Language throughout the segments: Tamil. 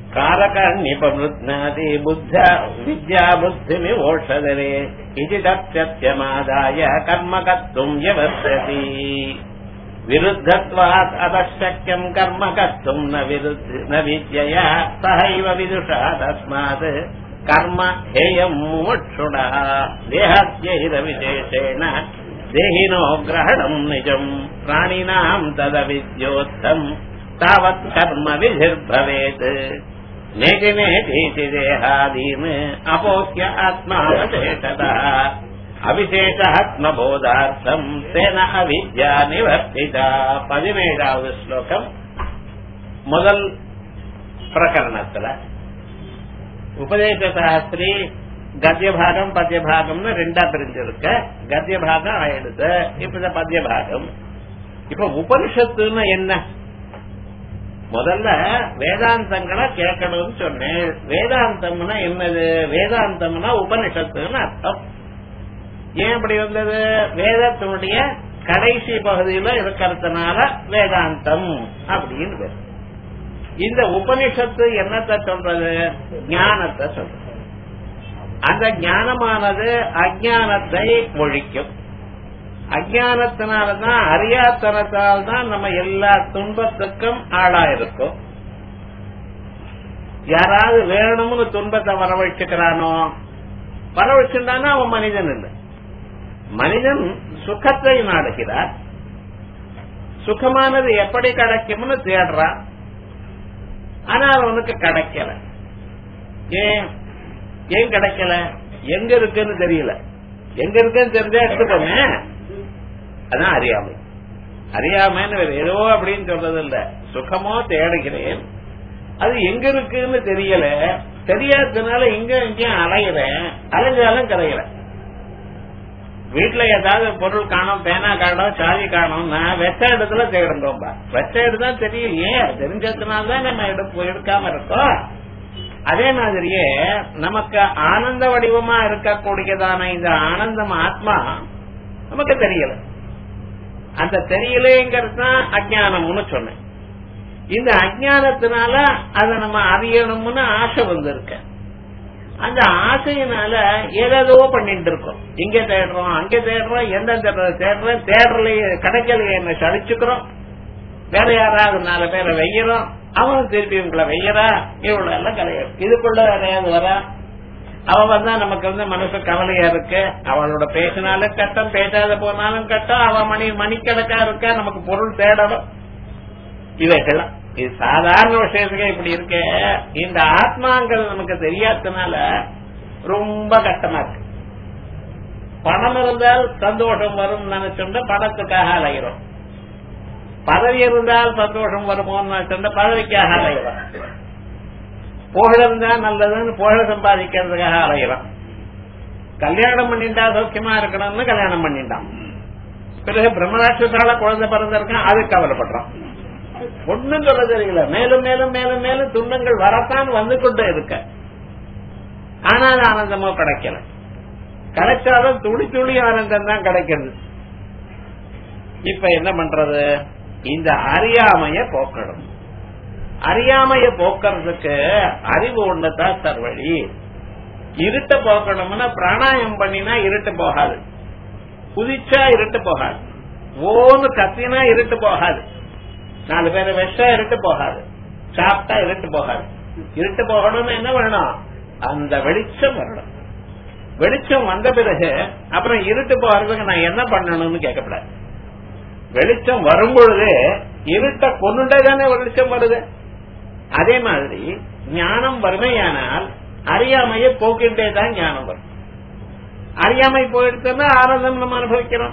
காரகண்ணிபமிருத்னாதி புத்தா வித்யா புத்திமி ஓஷதரே இது தத்யமாதாய கர்ம கர்த்தும் யவஸ்யதி விருத்தத்வாத் அதசக்யம் கர்ம கர்த்தும் ந வித்யயா சஹைவ விதுஷா தஸ்மாத் கர்ம ஹேயம் முமுட்சுடா தேஹஸ்யைர விசேஷேண தேஹினோ கிரஹணம் நிஜம் பிராணினாம் ததவித்யோத்தம் தாவத் கர்ம விதிர்பவேத் நேதி நேதி தேகாதீன் அபோக்ய ஆத்மாவசேஷதா அவிசேஷாத்மபோதார்த்தம் தேன அவித்யா நிவர்த்திதா. 17வது ஸ்லோகம் முதல் பிரகரணத்துல உபதேச சாஸ்திரி கத்திய பாகம் பத்திய பாகம்னு ரெண்டா பிரிஞ்சிருக்க. கத்திய பாகம் ஆயிடுது, இப்ப பத்திய பாகம். இப்ப உபனிஷத்துன்னு என்ன? முதல்ல வேதாந்தங்களை கேட்கணும்னு சொன்னேன். வேதாந்தம்னா என்னது? வேதாந்தம்னா உபனிஷத்துன்னு அர்த்தம். ஏன் அப்படி வந்தது? வேதத்தினுடைய கடைசி பகுதியில இருக்கிறதுனால வேதாந்தம் அப்படின்னு பேர். இந்த உபனிஷத்து என்னத்தை சொல்றது? ஞானத்தை சொல்றது. அந்த ஞானமானது அஜானத்தை ஒழிக்கும். அஜானத்தினால்தான், அறியாத்தனத்தால் தான் நம்ம எல்லா துன்பத்துக்கும் ஆளா இருக்கும். யாராவது வேணும்னு துன்பத்தை வரவழைச்சுக்கிறானோ, வரவழைச்சுட்டானா அவன் மனிதன் இல்லை. மனிதன் சுகத்தை நாடுகிறார். சுகமானது எப்படி கிடைக்கும்னு தேடுறான். ஆனால் அவனுக்கு கிடைக்கல. ஏன் கிடைக்கல? எங்க இருக்குன்னு தெரியல. எங்க இருக்குன்னு தெரிஞ்சா எடுத்துக்கோங்க. அதான் அறியாமை. அறியாமைன்னு ஏதோ அப்படின்னு சொல்றது இல்ல. சுகமோ தேடுகிறேன், அது எங்க இருக்குன்னு தெரியல. தெரியாததுனால இங்க இங்கேயும் அலைகிறேன். அலைஞ்சாலும் கிடைக்கிறேன். வீட்டுல ஏதாவது பொருள் காணும், பேனா காணும், சாவி காணும், நான் வெச்ச இடத்துல தேடுறோம்பா. வெச்ச இடம்தான் தெரியலையே, தெரிஞ்சதுனால்தான் நம்ம எடுக்காம இருக்கோம். அதே மாதிரியே நமக்கு ஆனந்த வடிவமா இருக்கக்கூடியதான இந்த ஆனந்தம் ஆத்மா நமக்கு தெரியல. அந்த தெரியலேங்கிறது தான் அஜானம்னு சொன்னேன். இந்த அஜானத்தினால அதை நம்ம அறியணும்னு ஆசை வந்திருக்க. அந்த ஆசையினால ஏதோ பண்ணிட்டு இருக்கோம். இங்க தேடுறோம், அங்க தேடுறோம், எந்த தேடுறோம், தேடலையே கிடைக்கலையே என்ன சளிச்சுக்கிறோம். வேற யாராவது 4 பேரை வெய்யறோம், அவனும் திருப்பி உங்களை வெய்யறா. இவ்வளவு எல்லாம் கிடையாது. இதுக்குள்ள யாரையாவது வர அவன் வந்தா நமக்கு மனசு கவலையா இருக்கு. அவளோட பேசினாலும் கட்டம், பேசாத போனாலும் கட்டம். அவன் மணிக்கணக்கா இருக்க, நமக்கு பொருள் தேடணும். இவைகள்லாம் இது சாதாரண விஷயத்துக்கு இப்படி இருக்க. இந்த ஆத்மாங்கள் நமக்கு தெரியாததுனால ரொம்ப கஷ்டமா இருக்கு. பணம் இருந்தால் சந்தோஷம் வரும் நினைச்சோம்னா பணத்துக்காக அலைகிறோம். பதவி இருந்தால் சந்தோஷம் வருமோன்னு நினைச்சோம்னா பதவிக்காக அலைகிறோம். புகழ் இருந்தா நல்லதுன்னு புகழ் சம்பாதிக்கிறதுக்காக அலைகிறோம். கல்யாணம் பண்ணிட்டா சௌக்கியமா இருக்கணும்னு கல்யாணம் பண்ணிட்டான். பிறகு பிரம்மராட்சசால குழந்தை பிறந்திருக்கான், அதுக்கு கவலைப்படுறான். ஒன்னும் சொல்ல தெரியல. மேலும் மேலும் மேலும் மேலும் துன்பங்கள் வரத்தான் வந்து கொண்டே இருக்க. ஆனால் ஆனந்தமோ கிடைக்கல. கிடைச்சாலும் துளி துளி ஆனந்தம் தான் கிடைக்கிறது. இப்ப என்ன பண்றது? இந்த அறியாமைய போக்கணும். அறியாமைய போக்குறதுக்கு அறிவு ஒண்ணுதான் சர்வழி. இருட்ட போக்கணும்னா பிராணாயம் பண்ணினா இருட்டு போகாது. குதிச்சா இருட்டு போகாது. ஓன்னு கத்தினா இருட்டு போகாது. 4 பேரை வெச்சா இருட்டு போகாது. சாப்பிட்டா இருட்டு போகாது. இருட்டு போகணும்னு என்ன வேணும்? அந்த வெளிச்சம் வரணும். வெளிச்சம் வந்த பிறகு அப்புறம் இருட்டு போகிறதுக்கு நான் என்ன பண்ணணும்னு கேட்கப்படாது. வெளிச்சம் வரும்பொழுது இருட்ட கொண்டுட்டே தானே வெளிச்சம் வருது. அதே மாதிரி ஞானம் வறுமையானால் அறியாமையை போக்கிட்டே தான் ஞானம் வரும். அறியாமை போயிடுச்சுன்னா ஆனந்தம் நம்ம அனுபவிக்கிறோம்.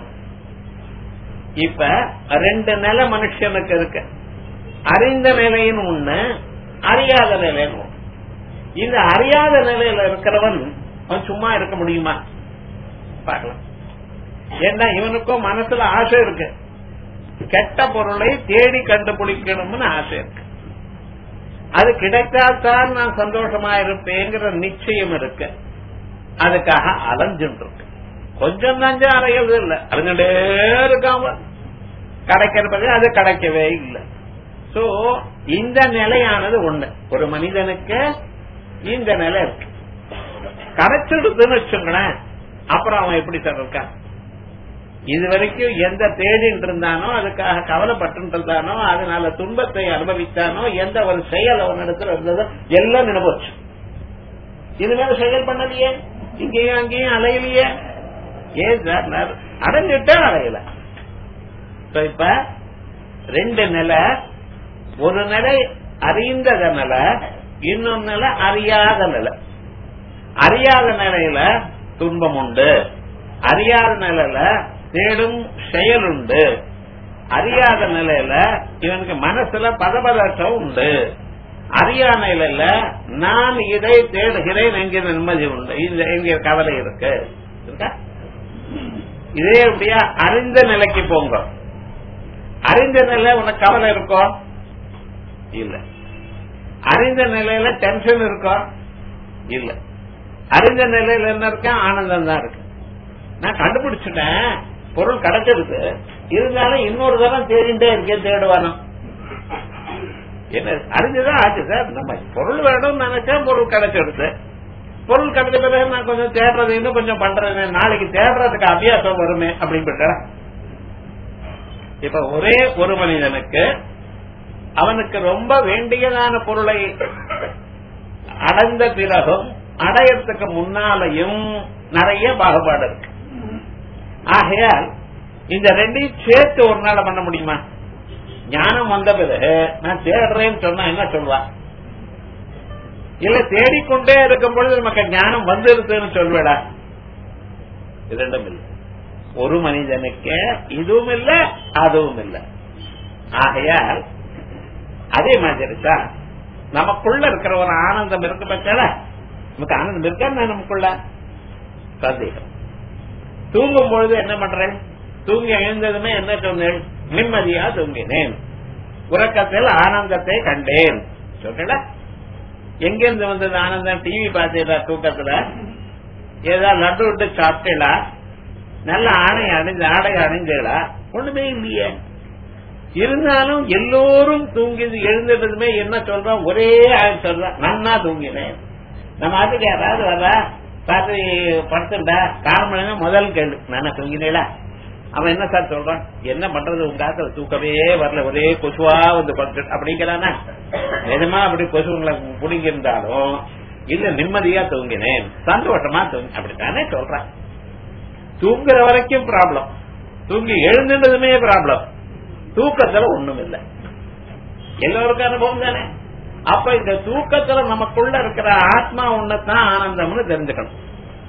இப்ப 2 நிலை மனுஷனுக்கு இருக்கு. அறிந்த நிலைன்னு ஒண்ணு, அறியாத நிலைன்னு ஒண்ணு. இந்த அறியாத நிலையில இருக்கிறவன் சும்மா இருக்க முடியுமா? பார்க்கலாம். ஏன்னா இவனுக்கும் மனசுல ஆசை இருக்கு. கெட்ட பொருளை தேடி கண்டுபிடிக்கணும்னு ஆசை இருக்கு. அது கிடைத்தால்தான் நான் சந்தோஷமா இருப்பேங்கிற நிச்சயம் இருக்கு. அதுக்காக அலைஞ்சுட்டு இருக்கு. கொஞ்சம் நஞ்சம் அறைகிறது இல்ல, அலைஞ்சுட்டே இருக்காம கிடைக்கிறது அது கிடைக்கவே இல்லை. சோ இந்த நிலையானது ஒண்ணு. ஒரு மனிதனுக்கு இந்த நிலை இருக்கு. கரைச்சிடுதுன்னு வச்சுங்களேன், அப்புறம் அவன் எப்படி சார் இருக்கான்? இதுவரைக்கும் எந்த தேடிட்டு இருந்தானோ, அதுக்காக கவலைப்பட்டு இருந்தானோ, அதனால துன்பத்தை அனுபவித்தானோ, எந்த ஒரு செயல் அவனிடத்துல இருந்ததோ எல்லாம் நினைப்போச்சு. இதுமாதிரி செயல் பண்ணலையே, இங்கேயும் அங்கேயும் அலையிலையே. ஏன் சார் அடைஞ்சிட்டே அலையல. இப்ப ரெண்டு நிலை, ஒரு நிலை அறிந்த நிலை, இன்னொன்னு நிலை அறியாத நிலை. அறியாத நிலையில துன்பம் உண்டு, அறியாத நிலையில தேடும் செயல் உண்டு, அறியாத நிலையில இவனுக்கு மனசுல பதபதற்றம் உண்டு, அறியாத நிலையில நான் இதை தேடுகிறேன் என்கிற நிம்மதி உண்டு, என்கிற கவலை இருக்கு. இதே அப்படியா அறிந்த நிலைக்கு போங்க. அறிந்த நிலை உனக்கு கவலை இருக்கும் இல்ல, அறிந்த நிலையில டென்ஷன் இருக்கும் இல்ல, அறிந்த நிலையில என்ன இருக்க ஆனந்தம் தான் இருக்கு. நான் கண்டுபிடிச்சிட்டேன், பொருள் கிடைச்சிருக்கு, இருந்தாலும் இன்னொரு தரம் தேடிட்டே இருக்கேன், தேடுவானோ என்ன அறிஞ்சுதான் ஆச்சு சார். நம்ம பொருள் வேணும் நினைச்சா பொருள் கிடைச்சிருக்கு, பொருள் கிடைச்ச பிறகு நான் கொஞ்சம் தேடுறது இன்னும் கொஞ்சம் பண்றது, நாளைக்கு தேடுறதுக்கு அபியாசம் வருமே அப்படின்னு. இப்ப ஒரே ஒரு மனிதனுக்கு அவனுக்கு ரொம்ப வேண்டியதான பொருளை அடைந்த பிறகும் அடையறதுக்கு முன்னாலையும் நிறைய பாகுபாடு இருக்கு. ஆகையால் இந்த ரெண்டையும் சேர்த்து ஒரு நாள் பண்ண முடியுமா? ஞானம் வந்த பிறகு நான் தேடுறேன்னு சொன்னா என்ன சொல்லுவா? இல்ல தேடிக்கொண்டே இருக்கும் பொழுது நமக்கு ஞானம் வந்துருதுன்னு சொல்வேடா? இது ரெண்டும் இல்லை. ஒரு மனிதனுக்கு இதுவும் இல்ல அதுவும் இல்ல. ஆகையால் அதே மாதிரி தான் நமக்குள்ள இருக்கிற ஒரு ஆனந்தம் இருக்கு பச்சால, நமக்கு ஆனந்தம் இருக்கா நமக்குள்ள சந்தேகம். தூங்கும் பொழுது என்ன பண்றேன்? தூங்கி எழுந்ததுமே என்ன சொன்னேன்? நிம்மதியா தூங்கினேன், உறக்கத்தில் ஆனந்தத்தை கண்டேன் சொல்ற. எங்கிருந்து வந்தது ஆனந்தம்? டிவி பார்த்தீங்களா? தூக்கத்துல ஏதாவது லட்டு விட்டு சாப்பிட்டீங்களா? நல்ல ஆடை அணிந்தீங்களா? ஒண்ணுமே இல்லையே. இருந்தாலும் எல்லோரும் தூங்கி எழுந்ததுமே என்ன சொல்றோம்? ஒரே ஆள் சொல்றான், நன்னா தூங்கினேன். நம்ம அதுக்கு யாராவது வர பார்த்து படுத்துட்டா காரணம் முதல் கேள்வி, நானா தூங்கினேடா? அவன் என்ன சார் சொல்றான்? என்ன பண்றது, உங்க தூக்கமே வரல, ஒரே கொசுவா வந்து படுத்து அப்படிங்கிறானா? நிஜமா அப்படி கொசுங்களை புடிங்கி இருந்தாலும் இல்ல நிம்மதியா தூங்கினேன், சந்தோஷமா தூங்கி அப்படித்தானே சொல்றான். தூங்குற வரைக்கும் ப்ராப்ளம், தூங்கி எழுந்துன்றதுமே ப்ராப்ளம், தூக்கத்துல ஒண்ணும் இல்லை. எல்லோருக்கும் அனுபவம் தானே. அப்ப இந்த தூக்கத்துல நமக்குள்ள இருக்கிற ஆத்மா ஒண்ணுதான் ஆனந்தம்னு தெரிஞ்சுக்கணும்.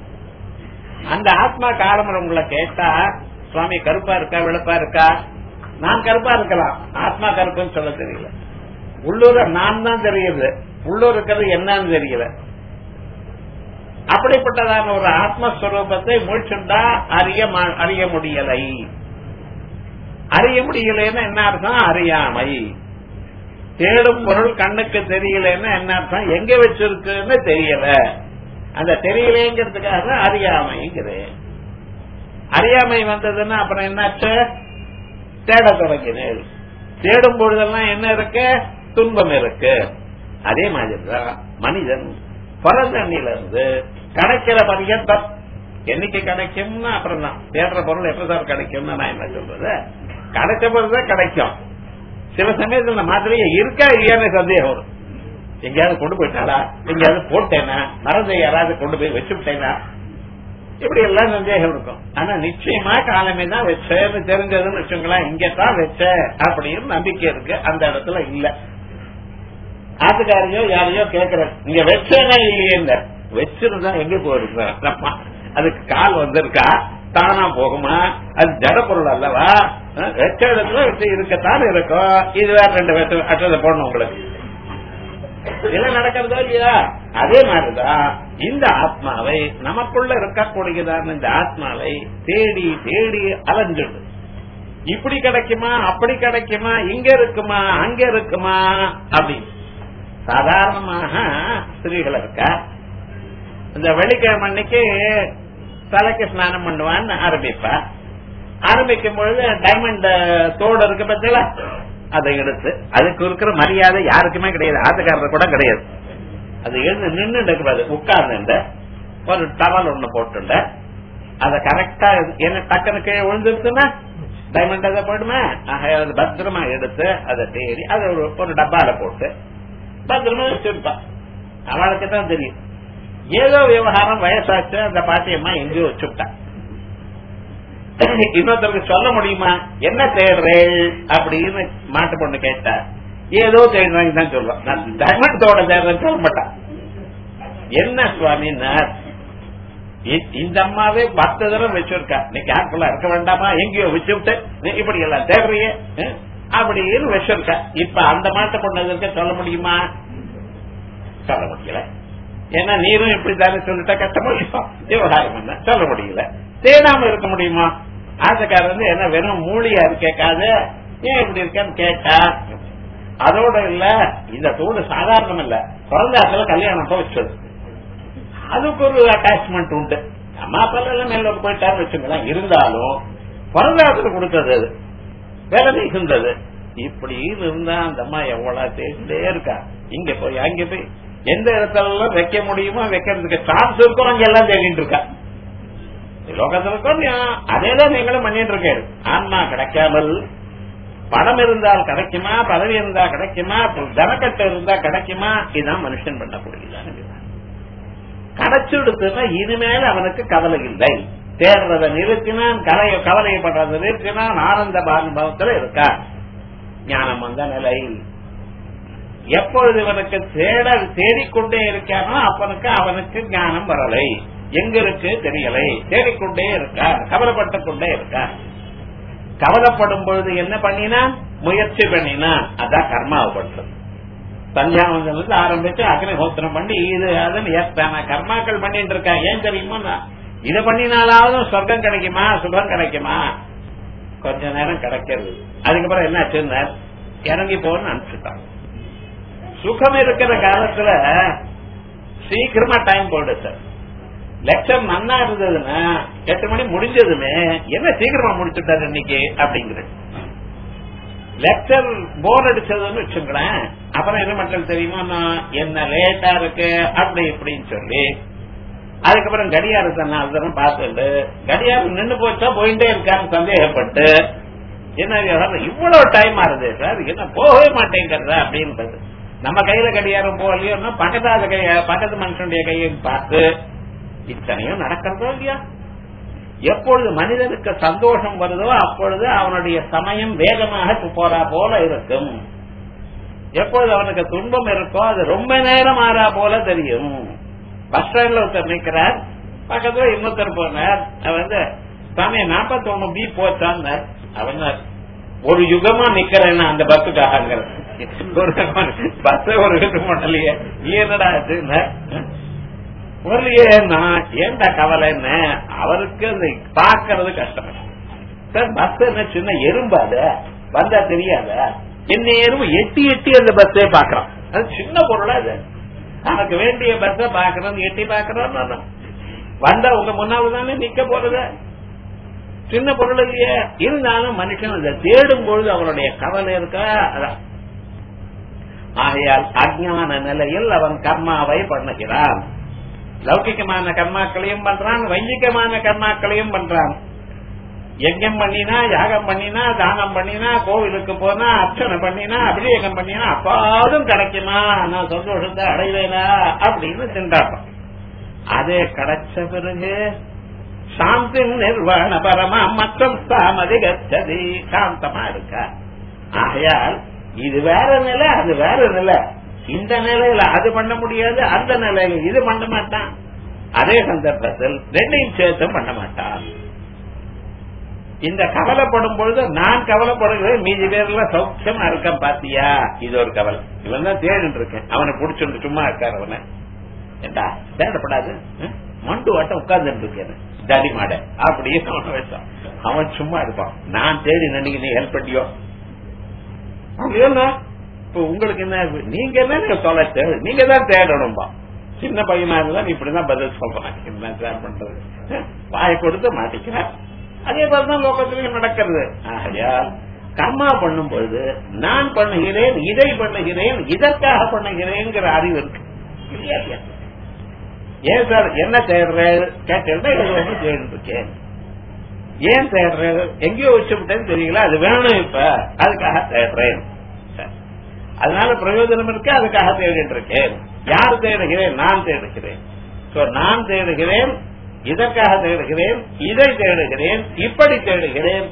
அந்த ஆத்மா காலம் உங்களை கேட்டா, சுவாமி கருப்பா இருக்கா வெளுப்பா இருக்கா? நான் கருப்பா இருக்கலாம், ஆத்மா கருப்புன்னு சொல்ல தெரியல. உள்ளூர நான் தான் தெரியுது, உள்ளூர் இருக்கிறது என்னன்னு தெரியல. அப்படிப்பட்டதான ஒரு ஆத்மஸ்வரூபத்தை மூழ்கிண்டா அறிய முடியலை. அறிய முடியலன்னா என்ன அர்த்தம்? அறியாமை. தேடும் பொருள் கண்ணுக்கு தெரியலன்னா என்ன அர்த்தம்? எங்க வச்சிருக்குன்னு தெரியல. அந்த தெரியலேங்கிறதுக்காக அறியாமைங்கிறேன். அறியாமை வந்ததுன்னா அப்புறம் என்னாச்சு? தேட தொடங்கினேன். தேடும் பொழுதெல்லாம் என்ன இருக்கு? துன்பம் இருக்கு. அதே மாதிரிதான் மனிதன் பிறந்தண்ணில இருந்து கிடைக்கிற பரியந்தம் என்னைக்கு கிடைக்கும்னா அப்புறம் தான். தேடுற பொருள் எப்ப சார் கிடைக்கும்னு நான் என்ன சொல்றது? கிடைச்ச பொருள்தான் கிடைக்கும். சில சமயத்துல மாதிரியே இருக்கா இல்லையான்னு சந்தேகம் வரும். எங்கேயாவது கொண்டு போயிட்டாளா, எங்கேயாவது போட்டேனா, மறந்து யாராவது கொண்டு போய் வச்சுட்டேனா, இப்படி எல்லாம் சந்தேகம் இருக்கும். ஆனா நிச்சயமா காலமே தான் வச்சேன்னு தெரிஞ்சதுன்னு வச்சுங்களேன், இங்கதான் வச்ச அப்படின்னு நம்பிக்கை இருக்கு. அந்த இடத்துல இல்ல. ஆத்துக்காரையோ யாரையோ கேட்கற, இங்க வச்சேனா இல்லையே? வச்சிருந்தா எங்க போயிருக்க? அதுக்கு கால் வந்திருக்கா? தானா போகுமா? அது ஜட பொருள் அல்லவா? வெச்ச இடத்துல வச்சு இருக்கத்தான் இருக்கும். இது வேற ரெண்டு வெச்ச அற்றதை போடணும் உங்களுக்கு. இதெல்லாம் நடக்கிறதோ இல்லையா? அதே மாதிரிதான் இந்த ஆத்மாவை, நமக்குள்ள இருக்கக்கூடியதான இந்த ஆத்மாவை தேடி தேடி அலைஞ்சிடு. இப்படி கிடைக்குமா, அப்படி கிடைக்குமா, இங்க இருக்குமா, அங்க இருக்குமா அப்படி. சாதாரணமாக ஸ்திரீகள் இருக்கா, இந்த வெள்ளிக்கிழமை அன்னைக்கு தலைக்கு ஸ்நானம் பண்ணுவான்னு ஆரம்பிப்பா. ஆரம்பிக்கும் பொழுது டைமண்ட் தோடு இருக்கு பத்தில, அதை எடுத்து அதுக்கு இருக்கிற மரியாதை யாருக்குமே கிடையாது, ஆத்துக்காரர் கூட கிடையாது. அது எழுந்து நின்று கூடாது, உட்கார்ந்து ஒரு டவல் ஒண்ணு போட்டுள்ள அதை கரெக்டா என்ன டக்குனு கீழே விழுந்துருச்சுன்னா டைமண்ட் அதை போயிடுமே. அது பத்திரமா எடுத்து அதை தேடி அதை ஒரு டப்பால போட்டு பத்திரமா வச்சிருப்பான். அவளுக்கு தான் தெரியும் ஏதோ விவகாரம் வயசாச்சு அந்த பாட்டியம்மா எங்கேயோ வச்சுட்டான். இன்னொருத்தருக்கு சொல்ல முடியுமா என்ன தேடுறேன் அப்படின்னு மாட்டு பொண்ணு கேட்டா ஏதோ தேடுறாங்க தான் சொல்லுவான். நான் டைமண்டோட தேடுறேன்னு சொல்ல மாட்டான். என்ன சுவாமின்னா இந்த அம்மாவே 10 தடவை வச்சிருக்கா, நீ கேர்ஃபுல்லா இருக்க வேண்டாமா, எங்கேயோ வச்சு விட்டு இப்படி எல்லாம் தேடுறிய அப்படின்னு வச்சிருக்கா. இப்ப அந்த மாட்டு பொண்ணு சொல்ல முடியுமா? சொல்ல முடியல. ஏன்னா நீரும் இப்படித்தானே சொல்லிட்டா கஷ்டமா விவகாரம் என்ன சொல்ல முடியல. தேடாம இருக்க முடியுமா? ஆசைக்காரர் என்ன வெறும் மூலியா கேட்காத ஏன் இப்படி இருக்கன்னு கேட்டா அதோட இல்ல இந்த தோடு சாதாரணம் இல்ல, பிறந்தாத்துல கல்யாணம் வச்சது அதுக்கு ஒரு அட்டாச்மெண்ட் உண்டு. அம்மா அப்பா எல்லாம் மேல போயிட்டாரு வச்சுக்கலாம், இருந்தாலும் பிறந்தாத்துல கொடுத்தது அது வேலை இருந்தது. இப்படி இருந்தா அந்த அம்மா எவ்வளவு தேடிட்டே இருக்கா, இங்க போய் அங்க போய் எந்த இடத்துல எல்லாம் வைக்க முடியுமோ வைக்கிறதுக்கு சான்ஸ் இருக்கும் அங்க எல்லாம் தேடிட்டு இருக்கா. லோகத்துல அதேதான் நீங்களும் பண்ணிட்டு இருக்காரு. ஆன்மா கிடைக்காமல் பணம் இருந்தால் கிடைக்குமா, பதவி இருந்தா கிடைக்குமா, தனக்கட்டு இருந்தா கிடைக்குமா, இதுதான் மனுஷன் பண்ணக்கூடியதான். கிடைச்சுடுத்துனா இனிமேல் அவனுக்கு கவலை இல்லை. தேடுறதை நிறுத்தினான், கவலையப்படுறதை நிறுத்தினான், ஆனந்த பாவத்துல இருக்கா. ஞானம் வந்த நிலை எப்பொழுது இவனுக்கு தேடிக்கொண்டே இருக்கானோ அப்பனுக்கு அவனுக்கு ஞானம் வரலை. எங்க இருக்கு தெரியலை, தேடிக்கொண்டே இருக்கா, கவலைப்பட்டுக் கொண்டே இருக்கா. கவலைப்படும் பொழுது என்ன பண்ணினா முயற்சி பண்ணினா அதான் கர்மாவை பண்றது. சந்தியாவந்தன் ஆரம்பிச்சு அக்னிஹோத்திரம் பண்ணி இது அதுன்னு கர்மாக்கள் பண்ணிட்டு இருக்கா. ஏன் தெரியுமா? இதை பண்ணினாலாவது சொர்க்கம் கிடைக்குமா, சுகம் கிடைக்குமா? கொஞ்ச நேரம் கிடைக்கிறது, அதுக்கப்புறம் என்ன ஆச்சுன்னா இறங்கி போன்னு அனுப்பிச்சுட்டாங்க. சுகம் இருக்கிற காலத்துல சீக்கிரமா டைம் போடுது. லெக்சர் நன்னா இருந்ததுன்னா 8 மணி முடிஞ்சதுமே என்ன சீக்கிரமா முடிச்சுட்டாரு இன்னைக்கு அப்படிங்கிற லெக்சர் போர் அடிச்சதுன்னு வச்சுங்களேன். அப்புறம் என்ன மக்கள் தெரியுமா, என்ன லேட்டா இருக்கு அப்படி இப்படின்னு சொல்லி அதுக்கப்புறம் கடியாரத்தை நான் பார்த்துட்டு கடியாரம் நின்று போச்சா போயிட்டே இருக்கான்னு சந்தேகப்பட்டு என்ன இவ்வளவு டைம் ஆறுது சார், என்ன போகவே மாட்டேங்கிறதா அப்படின்றது. நம்ம கையில கடியாரம் போகலையோன்னா பக்கத்து மனுஷனுடைய கையை பார்த்து இத்தனையும் நடக்கிறதோ இல்லையா? எப்பொழுது மனிதனுக்கு சந்தோஷம் வருதோ அப்பொழுது அவனுடைய சமயம் வேகமாக போறா போல இருக்கும். எப்பொழுது அவனுக்கு துன்பம் இருக்கோ அது ரொம்ப நேரம் ஆறா போல தெரியும். பஸ் ஸ்டாண்ட்ல ஒருத்தர் நிற்கிறார், பக்கத்துல இன்னொருத்தர் போனார். அவன் சாமி 41 பி போச்சான். அவன் ஒரு யுகமா நிக்கிறேன்னா அந்த பஸ்ஸுக்காக பஸ் ஒரு பண்ணலையே என்னடா வரலையேன்னா ஏன்டா கவலைன்னு அவருக்கு அந்த பாக்குறது கஷ்டம். சார் பஸ் என்ன சின்ன எறும்பாத வந்தா தெரியாத என்ன எறும்பு எட்டி எட்டி அந்த பஸ்ஸே பாக்குறான். அது சின்ன பொருளா அது, நமக்கு வேண்டிய பஸ்ஸ பாக்குறோம் எட்டி பாக்குறோம். வந்தா உங்க முன்னால தானே நிக்க போறது, சின்ன பொருள் இல்லையே. இருந்தாலும் மனுஷன் அதை தேடும் பொழுது அவனுடைய கவலை இருக்கா. அதான் ஆகையால் அஞ்ஞான நிலையில் அவன் கர்மாவை பண்ணுகிறான். லௌகிகமான கர்மாக்களையும் பண்றான், வைதிகமான கர்மாக்களையும் பண்றான். யஜ்ஞம் பண்ணினா, யாகம் பண்ணினா, தானம் பண்ணினா, கோவிலுக்கு போனா, அர்ச்சனை பண்ணினா, அபிஷேகம் பண்ணினா அப்பாதும் கிடைக்குமா, நான் சந்தோஷத்தை அடைவேனா அப்படின்னு திண்டாட்டம். அதே கிடைச்ச பிறகு சாந்தி நிர்வாண பரமா மற்றும் சாமதி கச்சதி சாந்தமா இருக்கா. ஆகையால் இது வேற நிலை, அது வேற நிலை. இந்த நிலையில அது பண்ண முடியாது, அந்த நிலையில இது பண்ண மாட்டான். அதே சந்தர்ப்பத்தில் ரெண்டையும் சேர்த்தும் பண்ண மாட்டான். இந்த கவலைப்படும் பொழுது நான் கவலைப்படுகிறேன், மீதி பேர்ல சௌக்கியமா இருக்கேன் பாத்தியா, இது ஒரு கவலை. இவன் தான் தேடிட்டு இருக்கேன், அவனை புடிச்சுட்டு சும்மா இருக்காரு. அவனை ஏண்டா தேடப்படாது, மண்டு வாட்டம் உட்கார்ந்து இருக்கேன் தடி மாட அப்படியே அவனை வச்சான். அவன் சும்மா இருப்பான். நான் தேடி நினைக்க நீ ஹெல்ப் பண்ணியோ இப்ப உங்களுக்கு என்ன, நீங்க என்ன சொல்ல தேவை, நீங்க தான் தேடணும்பா. சின்ன பையனா இருந்தா நீ இப்படிதான் பதில் சொல்றான். என்ன சார் பண்றது, வாயை கொடுத்து மாட்டிக்கிறான். அதே மாதிரிதான் லோகத்திலையும் நடக்கிறது. ஆகையால் கர்மா பண்ணும் பொழுது நான் பண்ணுகிறேன், இதை பண்ணுகிறேன், இதற்காக பண்ணுகிறேங்கிற அறிவு இருக்கு இல்லையா? ஏன் சார் என்ன தேடுற கேட்டா இது வந்து தேடிருக்கேன். ஏன் தேடுற? எங்கேயோ வச்சுட்டேன்னு தெரியல, அது வேணும் இப்ப, அதுக்காக தேடுறேன். அதனால பிரயோஜனம் இருக்கு, அதுக்காக தேடிட்டு இருக்கேன். யார் தேடுகிறேன்? நான் தேடுகிறேன். நான் தேடுகிறேன், இதற்காக தேடுகிறேன், இதை தேடுகிறேன், இப்படி தேடுகிறேன்.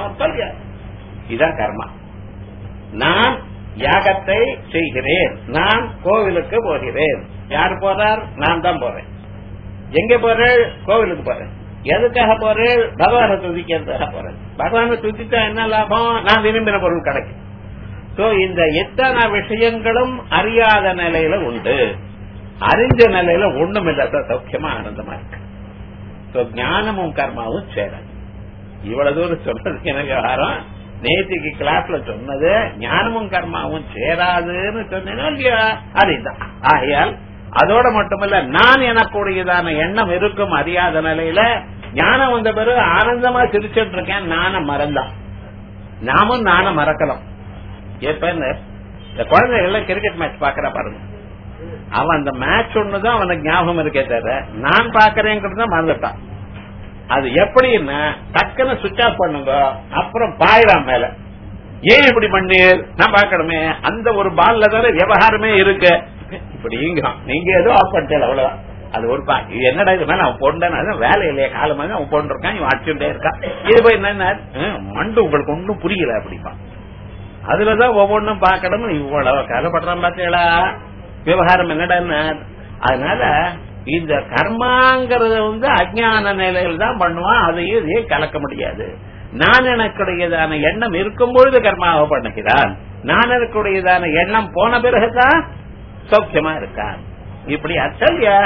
இதான் கர்மா. நான் யாகத்தை செய்கிறேன், நான் கோவிலுக்கு போகிறேன். யார் போறார்? நான் தான் போறேன். எங்க போறேன்? கோவிலுக்கு போறேன். எதுக்காக போறேன்? பகவானை துதிக்கிறதுக்காக போறேன். பகவானை துதித்தா என்ன லாபம்? நான் விரும்பின பொருள் கிடைக்கும். இந்த எத்தனை விஷயங்களும் அறியாத நிலையில உண்டு, அறிஞ்ச நிலையில ஒண்ணும் இல்ல, சௌக்கியமா ஆனந்தமா இருக்கு. ஞானமும் கர்மாவும் சேராது. இவ்வளவு தூரம் சொல்றது எனக்கு விவகாரம். நேற்றுக்கு கிளாஸ்ல சொன்னது ஞானமும் கர்மாவும் சேராதுன்னு சொன்னேன்னா இல்லையா? அதுதான். ஆகையால் அதோட மட்டுமல்ல, நான் எனக்குடையதான எண்ணம் இருக்கும் அறியாத நிலையில ஞானம் வந்த பிறகு ஆனந்தமா சிரிச்சுட்டு இருக்கேன். நானும் மறந்தான். நாமும் நானும் மறக்கலாம். எப்ப இந்த குழந்தைகள் கிரிக்கெட் மேட்ச் பாக்குற பாருங்க, அவன் அந்த மேட்ச் ஒண்ணுதான் அவனுக்கு ஞாபகம் இருக்கே தவிர நான் பாக்குறேங்கிறத மறந்துட்டான். அது எப்படின்னா டக்குன்னு சுவிட்ச் ஆஃப் பண்ணுங்க, அப்புறம் பாயிரம் மேல. ஏன் இப்படி பண்ணி நான் பாக்கணுமே, அந்த ஒரு பால்ல தானே விவகாரமே இருக்கு. இப்படி நீங்க ஏதோ ஆஃப் பண்ணிட்டேன், அவ்வளவுதான். அது ஒரு என்னடா இது மேல அவன் போட்டான், வேலை இல்லையா காலமாக அவன் போட்டிருக்கான், இவன் அடிச்சுட்டே இருக்கான். இது போய் என்ன மண்டு உங்களுக்கு ஒன்னும் புரியல அப்படிப்பா. அதுலதான் ஒவ்வொன்னும் பாக்கணும். இவ்வளவு கவலைப்படுறான் பாத்தீங்களா, விவகாரம் என்னடா. அதனால இந்த கர்மாங்கிறத வந்து அஜ்ஞான நிலையில் தான் பண்ணுவான். அதையும் இதையும் கலக்க முடியாது. நான் எனக்குடையதான எண்ணம் இருக்கும் பொழுது கர்மாவை பண்ணுகிறான். நான் எனக்குடையதான எண்ணம் போன பிறகுதான் சௌக்கியமா இருக்கான். இப்படி அச்சல்யா.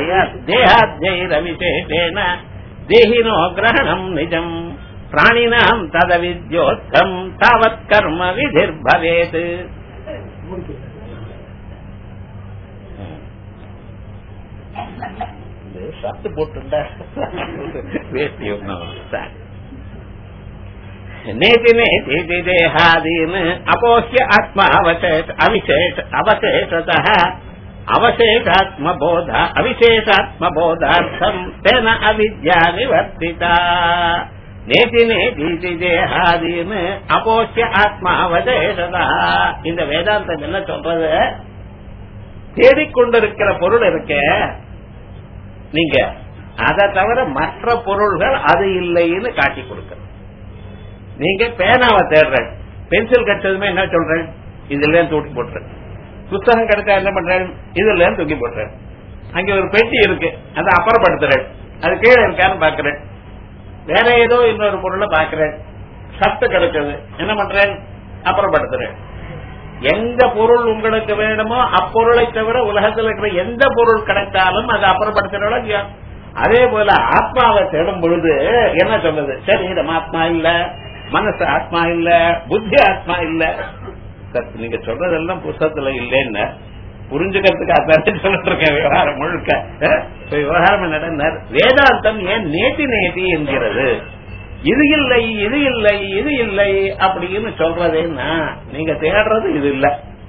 தேகாத்யேன தேகினோ கிரகணம் நிஜம் பிராணினாம் தத வித்யோத்தம் தாவத் கர்ம விதிர் பவேத். சத்து போட்டு வேஷ்டி நேதி நேதி தேகாதீன் அபோஹ்ய ஆத்மா அவசேஷத அவசேஷாத்மபோத அவிசேஷாத்மபோதார்த்தம் தேன அவித்யா நிவர்த்திதா. நேதி நேதி தேகாதீன் அபோஹ்ய ஆத்மா அவசேஷதா. இந்த வேதாந்தம் என்ன சொல்றது? தேடிக்கொண்டிருக்கிற பொருள் இருக்க, நீங்க அதை தவிர மற்ற பொருள்கள் அது இல்லைன்னு காட்டி கொடுக்க. நீங்க பேனாவை தேடுற, பென்சில் கிடைச்சதுமே என்ன சொல்றேன்? இதுல தூக்கி போட்டுறேன். புத்தகம் கிடைச்சா என்ன பண்றேன்? இதுல தூக்கி போட்டுறேன். அங்க ஒரு பெட்டி இருக்கு, அதை அப்புறப்படுத்துறேன். அது கீழே இருக்கான்னு பாக்குறேன். வேற ஏதோ இன்னொரு பொருளை பாக்குறேன். சத்து கிடைச்சது, என்ன பண்றேன்? அப்புறப்படுத்துறேன். எந்த பொருள் உங்களுக்கு வேணுமோ அப்பொருளை தவிர உலகத்தில் இருக்கிற எந்த பொருள் கிடைத்தாலும் அதை அப்புறப்படுத்துறோம். அதே போல ஆத்மாவை தேடும் பொழுது என்ன சொல்றது? சரீரம் ஆத்மா இல்ல, மனசு ஆத்மா இல்ல, புத்தி ஆத்மா இல்ல. நீங்க சொல்றதெல்லாம் புத்தகத்துல இல்லைன்னு புரிஞ்சுக்கிறதுக்கு அதான் சொல்லிட்டு இருக்கேன். விவகாரம் முழுக்க விவகாரம் என்ன? வேதாந்தம் ஏன் நேத்தி நேத்தி என்கிறது? இது இல்லை, இது இல்லை, இது இல்லை அப்படின்னு சொல்றதேன்னா நீங்க தேடுறது இது இல்ல.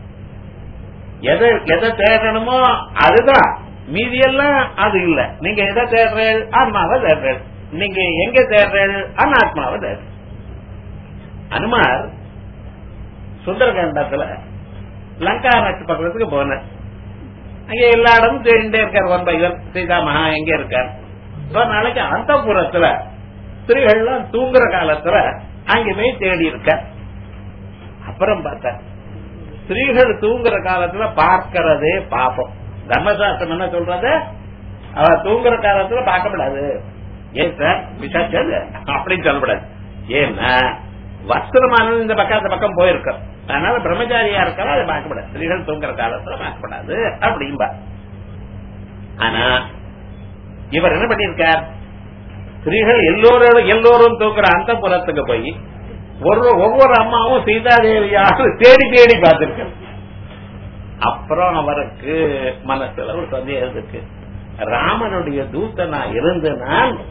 எதை தேடணுமோ அதுதான், மீதியெல்லாம் அது இல்ல. நீங்க எதை தேடுறீர்கள்? ஆத்மாவை தேடுறீர்கள். நீங்க எங்க தேடுறீர்கள்? அனாத்மாவை தேடுற. அனுமார் சுந்தரகாண்டத்துல லங்கா நட்ச பக்கத்துக்கு போனார். அங்க எல்லா இடமும் தேடிட்டே இருக்கார். ஒன் பை ஒன் சீதா மகா எங்க இருக்கார்? ஒரு நாளைக்கு அந்தப்புறத்துல ஸ்திரீகள்லாம் தூங்குற காலத்துல அங்கேயுமே தேடி இருக்க. அப்புறம் பார்த்தா ஸ்திரீகள் தூங்குற காலத்துல பார்க்கறதே பாப்போம். தர்மசாஸ்திரம் என்ன சொல்றது? அவ தூங்குற காலத்துல பார்க்கப்படாது. ஏன் சார் விசாரிச்சது அப்படின்னு சொல்லப்படாது. ஏன்னா வஸ்திரமானது இந்த பக்கம் அந்த பக்கம் போயிருக்க, அதனால பிரம்மச்சாரியா இருக்கலாம், அதை பார்க்கப்படாது. ஸ்திரீகள் தூங்குற காலத்துல பார்க்கப்படாது அப்படின்பா. ஆனா இவர் என்ன பண்ணிருக்கார்? ஸ்திரீகள் எல்லோரும் தூக்குற அந்த புறத்துக்கு போய் ஒவ்வொரு அம்மாவும் சீதாதேவியாக தேடி தேடி பார்த்திருக்க. அப்புறம் அவருக்கு மனசுல ஒரு சந்தேகம் இருக்கு. ராமனுடைய தூதனா இருந்து நான்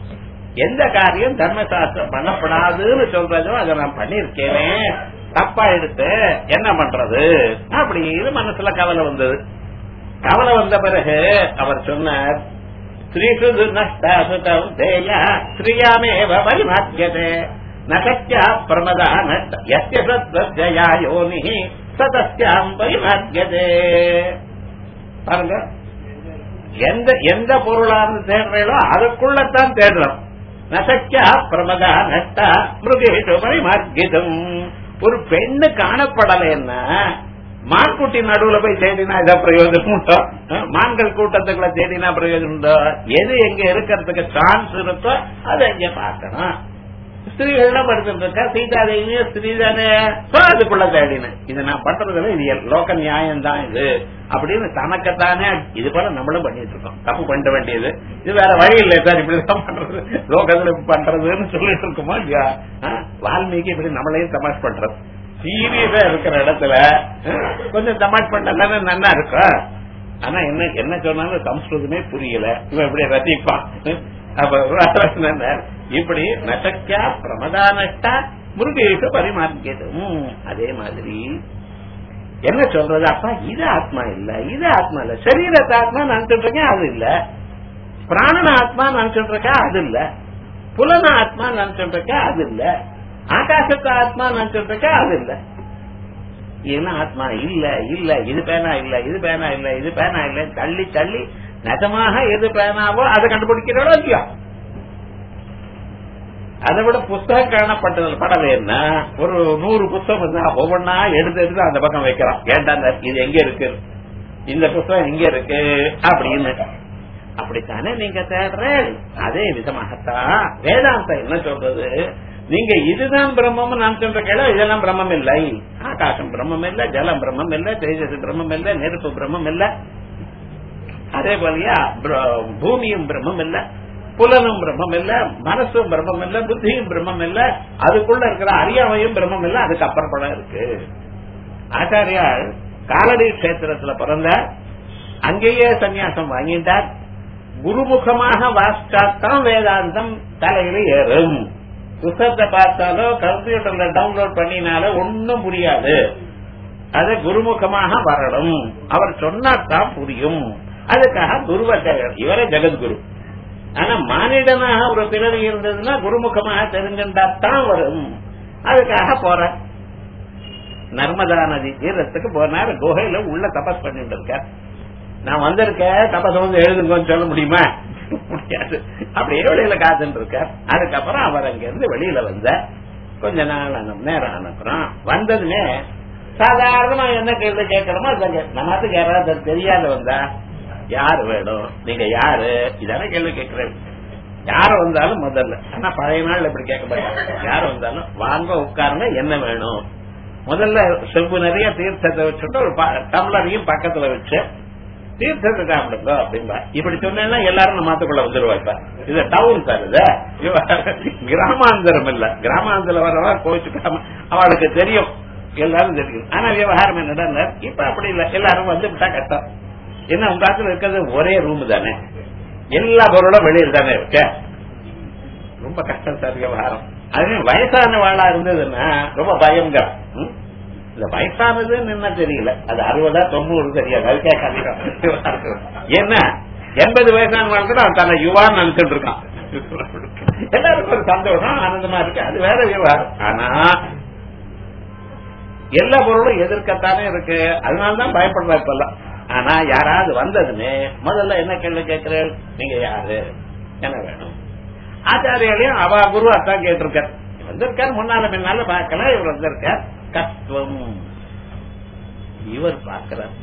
எந்த காரியம் தர்மசாஸ்திரம் பண்ணப்படாதுன்னு சொல்றதோ அதை நான் பண்ணிருக்கேனே, தப்பா எடுத்து என்ன பண்றது அப்படின்னு மனசுல கவலை வந்தது. கவலை வந்த பிறகு அவர் சொன்னார், ஸ்ரீகிருது நஷ்டம் தேயா ஸ்ரீயாமேவ பரிமாத்தியதே நகத்யா பிரமதா நஷ்டயா யோனி சதஸ்யாம் பரிமாத்தியதே. பாருங்க, எந்த பொருளான்னு தேடுறீங்களோ அதுக்குள்ளத்தான் தேடுறோம். நசக்யா பிரமதா நஷ்டா மிருகேஷு பரிமார்க்கிதம். ஒரு பெண்ணு காணப்படலைன்னா மான்குட்டி நடுவுல போய் தேடினா இத பிரயோஜனம் உண்டோ? மான்கள் கூட்டத்துக்குள்ள தேடினா பிரயோஜனம் உண்டோ? எது எங்க இருக்கிறதுக்கு சான்ஸ் இருக்கோ அதை எங்க பார்க்கணும். ஸ்திரீகள் படுத்துட்டு இருக்கா, சீதாதேவியும் ஸ்திரீ தானே, அதுக்குள்ள தேடினேன். இது நான் பண்றதுல இது லோக நியாயம் தான் இது அப்படின்னு தனக்கத்தானே இது போல நம்மளும் பண்ணிட்டு இருக்கோம். தப்பு பண்ண வேண்டியது இது வேற வழி இல்லை சார், இப்படிதான் பண்றது லோகத்துல பண்றதுன்னு சொல்லிட்டு இருக்கோமா இல்லையா? வால்மீகி இப்படி நம்மளையும் தமாஷ் பண்றது. சீரியஸா இருக்கிற இடத்துல கொஞ்சம் தமாஷ் பண்ணா நல்லா இருக்கும். ஆனா என்ன சொன்னாலும் சம்ஸ்கிருதமே புரியல, இவன் இப்படி ரசிப்பான். இப்படி நசக்யா பிரமதா நஷ்டா முருகேஷு பரிமார்க்கியதும். அதே மாதிரி என்ன சொல்றது, அப்பா இது ஆத்மா இல்ல, இது ஆத்மா இல்ல, சரீரத்தை ஆத்மா நினைச்சிட்டு இருக்கேன் அது இல்ல, பிராணன ஆத்மா நினைச்சிட்டு இருக்கேன் அது இல்ல, புலன ஆத்மா நினைச்சிட்டு இருக்கேன் அது இல்ல, ஆகாசத்தை ஆத்மா நினைச்சிட்டு இருக்கேன் அது இல்ல. என்ன ஆத்மா இல்ல இல்ல, இது பேனா இல்ல, இது பேனா இல்ல, இது பேனா இல்ல, தள்ளி தள்ளி நிஜமாக எது பேனாவோ அதை கண்டுபிடிக்கிறோம் இல்லையா? அதை விட புஸ்தகம் காணப்பட்டது படலைன்னா ஒரு 100 புஸ்தகம் இருந்தா ஒவ்வொன்னா எடுத்து எடுத்து அந்த பக்கம் வைக்கிறான். ஏன்டா இது எங்க இருக்கு, இந்த புஸ்தகம் எங்க இருக்கு அப்படின்னு. அப்படித்தானே நீங்க தேடுற. அதே விதமாகத்தான் வேதாந்தம் என்ன சொல்றது, நீங்க இதுதான் பிரம்மம் நான் சொல்ற கேளோ, இதெல்லாம் பிரம்மம் இல்லை. ஆகாசம் பிரம்மம் இல்ல, ஜலம் பிரம்மம் இல்ல, தேஜஸ் பிரம்மம் இல்ல, நெருப்பு பிரம்மம் இல்ல, அதே போலயா பூமியும் பிரம்மம் இல்ல, புலனும் பிரம்மம் இல்ல, மனசும் பிரம்மம் இல்ல, புத்தியும் பிரம்மம் இல்ல, அதுக்குள்ள இருக்கிற அறியாமையும் பிரம்மம் இல்ல, அதுக்கு அப்புறப்படம் இருக்கு. ஆச்சாரியார் காலடி கஷேத்திரத்துல பிறந்த, அங்கேயே சன்னியாசம் வாங்கிட்டார். குருமுகமாக வாசிச்சாத்தான் வேதாந்தம் தலையில ஏறும். புத்தகத்தை பார்த்தாலோ கம்ப்யூட்டர்ல டவுன்லோட் பண்ணினாலோ ஒன்னும் புரியாது. அது குருமுகமாக வரணும், அவர் சொன்னாத்தான் புரியும். அதுக்காக குருவத்தை, இவரே ஜெகத்குரு. ஆனா மானிடனாக ஒரு பிறவி இருந்ததுன்னா குருமுகமாக தெரிஞ்சுட்டாத்தான் வரும். அதுக்காக போற நர்மதா நதி தீரத்துக்கு போனார். குகையில உள்ள தபஸ் பண்ணிட்டு இருக்கார். நான் வந்திருக்கேன், தபஸ் வந்து எழுதுங்கன்னு சொல்ல முடியுமா? முடியாது. அப்படியே வெளியில காத்துட்டு இருக்கார். அதுக்கப்புறம் அவர் அங்க இருந்து வெளியில வந்த கொஞ்ச நாள் நேரம் அனுப்புறோம். வந்ததுமே சாதாரணமா என்ன கேள்வி கேட்கணுமோ நமக்கு யாராவது தெரியாத வந்தா, யாரு வேணும், நீங்க யாரு, இதான கேள்வி கேட்கிறேன். யாரு வந்தாலும் முதல்ல, ஆனா பழைய நாள் எப்படி கேட்க மாட்டாங்க. யாரு வந்தாலும் வாங்க உட்காருங்க, என்ன வேணும். முதல்ல செம்பு நிறைய தீர்த்தத்தை வச்சுட்டு ஒரு டம்ளரையும் பக்கத்துல வச்சு தீர்த்தத்தை சாப்பிடுங்க அப்படின்பா. இப்படி சொன்னா எல்லாரும் நம்ம மாத்துக்குள்ள வந்துருவாங்க. இது டவுன் சார், இது கிராமாந்தரம் இல்ல. கிராமாந்தரம் வரவா கோச்சுக்காம அவளுக்கு தெரியும், எல்லாரும் தெரியும். ஆனா விவகாரம் என்னடா இப்ப அப்படி இல்ல, எல்லாரும் வந்து விட்டா கஷ்டம். என்ன உங்க காலத்துல இருக்கிறது ஒரே ரூம் தானே, எல்லா பொருளும் வெளியில் தானே இருக்க, ரொம்ப கஷ்டம் சார் விவகாரம். அது வயசான வாழா இருந்ததுன்னா ரொம்ப பயங்கர. இந்த வயசானதுன்னு என்ன தெரியல, அது 60 90 தெரியாது, அதுக்கே கண்டிப்பா. என்ன 80 வயசான வாழ் கூட அவன் தன்னை யுவான்னு நினைச்சிட்டு இருக்கான். எல்லாருக்கும் ஒரு சந்தோஷம் ஆனந்தமா இருக்கு, அது வேற விவகாரம். ஆனா எல்லா பொருளும் எதிர்க்கத்தானே இருக்கு, அதனாலதான் பயப்படுறா இப்பெல்லாம். ஆனா யாராவது வந்ததுன்னு முதல்ல என்ன கேள்வி கேட்கிறேன், நீங்க யாரு, என்ன வேணும். ஆச்சாரியாலையும் அவ குரு அத்தான் கேட்டிருக்கார். வந்திருக்கார், முன்னால பின்னால பார்க்கல, இவர் வந்திருக்கார். கஷ்டம் இவர் பார்க்கிறார்.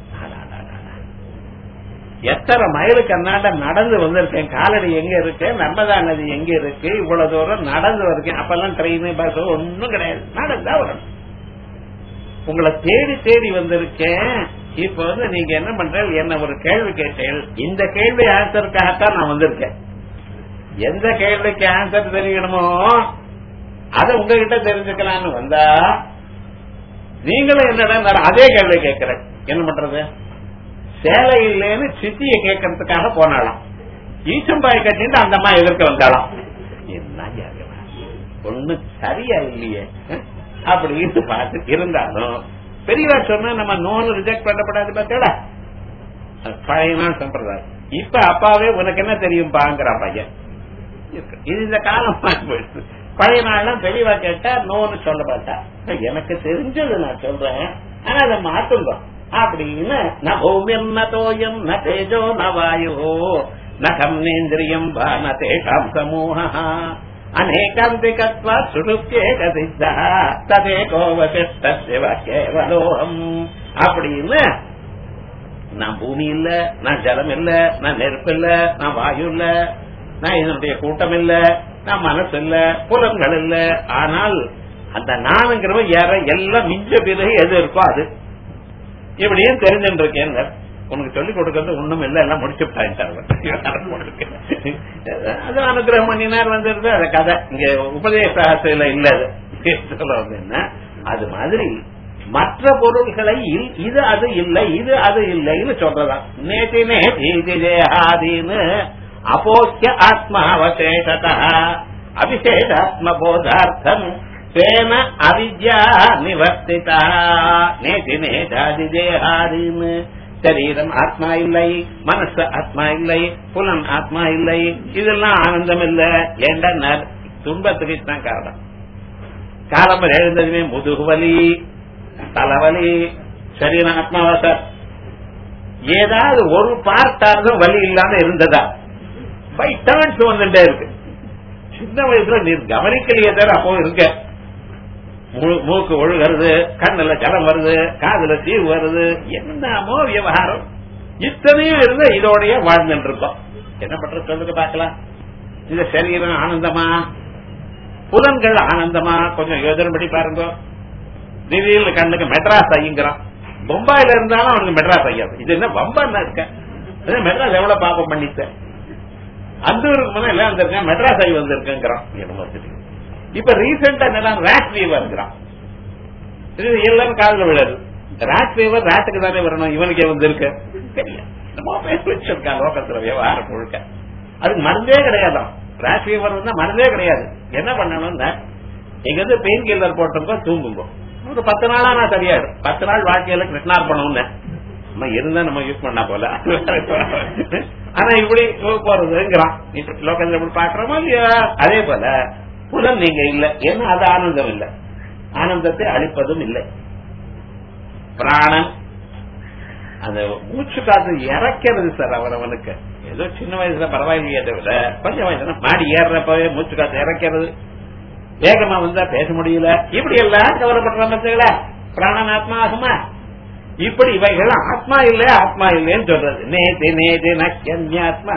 எத்தனை மைலுக்கு அண்ணாண்ட நடந்து வந்திருக்கேன், காலடி எங்க இருக்கு, நர்மதா நதி எங்க இருக்கு, இவ்வளவு தூரம் நடந்து வருக்கேன். அப்பெல்லாம் ட்ரெயின் பஸ் ஒன்னும் கிடையாது, நடந்தா வரணும். உங்களை தேடி தேடி வந்திருக்கேன். இப்ப வந்து நீங்க என்ன பண்ற, என்ன ஒரு கேள்வி கேட்டேன், இந்த கேள்வி ஆன்சருக்காகத்தான் நான் வந்திருக்கேன். எந்த கேள்விக்கு ஆன்சர் தெரியணுமோ அதை உங்ககிட்ட தெரிஞ்சுக்கலான்னு வந்தா, நீங்களும் என்னடா அதே கேள்வி கேட்கிறேன். என்ன பண்றது, சேலை இல்லைன்னு சித்திய கேட்கறதுக்காக போனாலாம், ஈச்சம்பாய் கட்டிட்டு அந்த அம்மா எதிர்க்க வந்தாலாம். என்ன ஒண்ணு சரியா இல்லையே அப்படின்னு பார்த்து இருந்தாலும் பெரியவா சொன்னா நம்ம நோன்னு ரிஜெக்ட் பண்ணப்படாது பார்த்தா பழைய நாள் சம்பிரதாயம். இப்ப அப்பாவே உனக்கு என்ன தெரியும் பாங்கிற பையன் இது இந்த காலம் போயிடுச்சு. பழைய நாள்லாம் தெளிவா கேட்டா நோன்னு சொல்ல மாட்டா எனக்கு தெரிஞ்சது நான் சொல்றேன் ஆனா அதை மாத்துங்க அப்படின்னு ந பூமியம் ந தோயம் ந தேஜோ ந வாயோ ந கம்னேந்திரியம் வா ந தேஷாம் சமூஹ அநேகாந்திகத்வா சுடுப்யேக சித்தா ததேகோ வசிஷ்டஸ்ய கேவலோகம் அப்படின்னு நான் பூமி இல்ல, நான் ஜலம் இல்ல, நான் நெருப்பு இல்ல, நான் வாயு இல்ல, நான் இதனுடைய கூட்டம் இல்ல, நான் மனசு இல்ல, புலன்கள் இல்ல. ஆனால் அந்த நானுங்கிறவ யார எல்லாம் மிஞ்ச பிறகு எது இருக்கோ அது இப்படியும் தெரிஞ்சுட்டு இருக்கேன். உனக்கு சொல்லிக் கொடுக்கறது ஒண்ணும் இல்ல, எல்லாம் முடிச்சுட்டாங்க. அது அனுகிரகம் பண்ணி நேரம் வந்துருது. அந்த கதை இங்க உபதேசத்துல இல்லது என்ன அது மாதிரி மற்ற பொருள்களை இது அது இல்லை இது அது இல்லைன்னு சொல்றதான். நேதி நேதின்னு அபோக்கிய ஆத்மாவசேஷதா அபிஷேகாத்ம போதார்த்தம் தேன அவித்யா நிவர்த்திதா. நேதி நேதாதிதேஹாதின்னு சரீரம் ஆத்மா இல்லை, மனசு ஆத்மா இல்லை, புலன் ஆத்மா இல்லை, இதெல்லாம் ஆனந்தம் இல்ல. ஏண்டா துன்பத்துக்கு தான் காரணம். காலம் எழுந்ததுமே முதுகுவலி, தலைவலி, சரீரம் ஆத்மாவாச ஏதாவது ஒரு பார்ட்டாக வலி இல்லாம இருந்ததா பை டர்ன்ஸ் வந்துட்டே இருக்கு. சின்ன வயசுல நீ கவனிக்கலையே தவிர அப்போ இருக்க மூக்கு ஒழுகிறது, கண்ணுல ஜலம் வருது, காதுல தீவு வருது, என்னமோ விவகாரம் இத்தனையும் இருந்து இதோடய வாழ்ந்துட்டு இருக்கோம். என்ன பண்றது சொல்லுங்க பாக்கலாம். இந்த சரீரம் ஆனந்தமா, புலன்கள் ஆனந்தமா, கொஞ்சம் யோஜனை படி பாருங்க. திடீர்னு கண்ணுக்கு மெட்ராஸ் ஐங்கிறான். பொம்பாயில இருந்தாலும் அவனுக்கு மெட்ராஸ் ஐயாது. இது என்ன வம்பா இருக்க மெட்ராஸ் எவ்வளவு பாப்பம் பண்ணிட்ட அந்த ஊருக்கு முன்னா எல்லாம் வந்திருக்கேன் மெட்ராஸ் ஐ வந்திருக்குங்கிறான். இப்ப ரீசெண்டா என்னன்னா ராட் ஃபீவர் இருக்கிறான். எல்லாரும் காதல விழாது. ராட் ஃபீவர் ராட்டுக்கு தானே வரணும், இவனுக்கே வந்திருக்கு வச்சிருக்கா லோகத்துல விவகாரம் முழுக்க. அதுக்கு மருந்தே கிடையாதான். ராட் ஃபீவர் வந்தா மருந்தே கிடையாது. என்ன பண்ணணும்னா இங்க வந்து பெயின் கில்லர் போட்டோம் தூங்குங்க. ஒரு 10 நாளா நான் சரியாயிடும். 10 நாள் வாழ்க்கையில கிருஷ்ணார்பணம்னு நம்ம இருந்தா நம்ம யூஸ் பண்ணா போல. ஆனா இப்படி போறதுங்கிறான். லோக்கல்ல எப்படி பாக்குறோமோ இல்லையா அதே போல புலன் நீங்க இல்ல. ஏன்னா அது ஆனந்தம் இல்ல, ஆனந்தத்தை அளிப்பதும் இல்லை. பிராணன் அந்த மூச்சு காத்து இறக்கிறது சார் அவனவனுக்கு. ஏதோ சின்ன வயசுல பரவாயில்லையே தவிர கொஞ்சம் வயசுல மாடி ஏறப்பவே மூச்சு காத்து இறக்கிறது. வேகமா வந்தா பேச முடியல. இப்படி எல்லாம் கவலைப்படுற பிராணன் ஆத்மா ஆகுமா? இப்படி இவைகள் ஆத்மா இல்ல ஆத்மா இல்லன்னு சொல்றது. நேதி நேதி நத்மா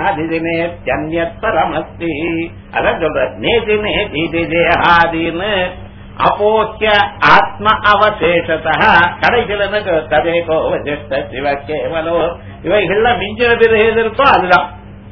பரமஸ்தி அதான் சொல்ற. நேதி நேதின்னு அப்போக்கிய ஆத்ம அவசேஷத்தா கடைசியில ததேகோ வசிஷ்ட சிவ கேவலோ இவைகள்லாம் மிஞ்சின பிறகு எது இருக்கோ அதுதான்.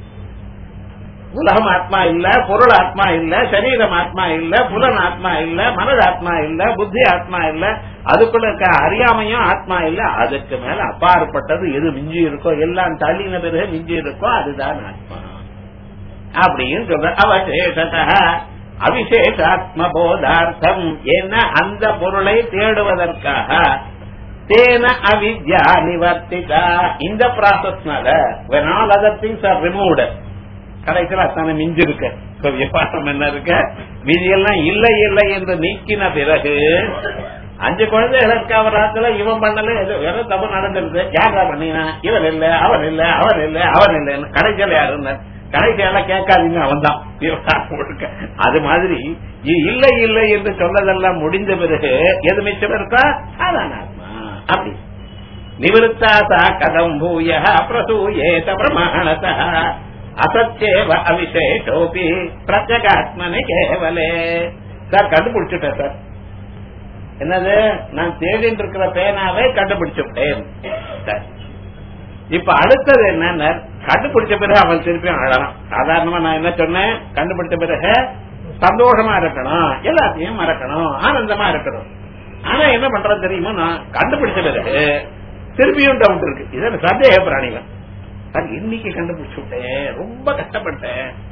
உலகம் ஆத்மா இல்ல, பொருள் ஆத்மா இல்ல, சரீரம் ஆத்மா இல்ல, புலன் ஆத்மா இல்ல, மனது ஆத்மா இல்ல, புத்தி ஆத்மா இல்ல, அதுக்குள்ள இருக்க அறியாமையும் ஆத்மா இல்ல. அதுக்கு மேல அப்பாற்பட்டது எது மிஞ்சி இருக்கோ எல்லாம் தள்ளின பிறகு மிஞ்சி இருக்கோ அதுதான் ஆத்மா அப்படின்னு சொல்ற. அவசேஷத அவிசேஷாத்ம போதார்த்தம் என்ன அந்த பொருளை தேடுவதற்காக தேன அவித்யா நிவர்த்திதா. இந்த ப்ராசஸ்னால when all other things are removed கடைசியில் அத்தான மிஞ்சி இருக்க வியாபாரம் என்ன இருக்க விதியெல்லாம் இல்லை இல்லை என்று நீக்கின பிறகு 5 குழந்தைகளுக்கு அவராத்துல இவன் பண்ணல ஏதோ தப்பு நடந்துருது. யாரா பண்ணினா இவன் இல்ல அவன் இல்ல அவன் இல்ல அவன் இல்லன்னு கடைசியில் யாருன்னு கடைசியெல்லாம் கேட்காதீங்க அவன் தான் முழுக்க. அது மாதிரி இல்லை இல்லை என்று சொன்னதெல்லாம் முடிந்த பிறகு எது மிச்சம் இருக்கா அதான் ஆத்மா. அப்படி நிவத்தாசா கதம் பூய பிரசூயேத பிரமாணத அசத்தேவ அவிசேஷோபி பிரத்யகாத்மனே கேவலே. Sir கண்டுபிடிச்சுட்டேன் sir. என்னது நான் தேடிட்டு இருக்கிற பேனாவை கண்டுபிடிச்சுட்டேன். இப்ப அடுத்தது என்ன கண்டுபிடிச்ச பிறகு அவன் திருப்பியும் அழறான். சாதாரணமா நான் என்ன சொன்னேன் கண்டுபிடிச்ச பிறகு சந்தோஷமா இருக்கணும், எல்லாத்தையும் மறக்கணும், ஆனந்தமா இருக்கணும். ஆனா என்ன பண்றது தெரியுமா நான் கண்டுபிடிச்ச பிறகு திருப்பியும் டவுட் இருக்கு. இது சந்தேக பிராணிகள். இன்னைக்கு கண்டுபிடிச்சு விட்டேன் ரொம்ப கஷ்டப்பட்டேன்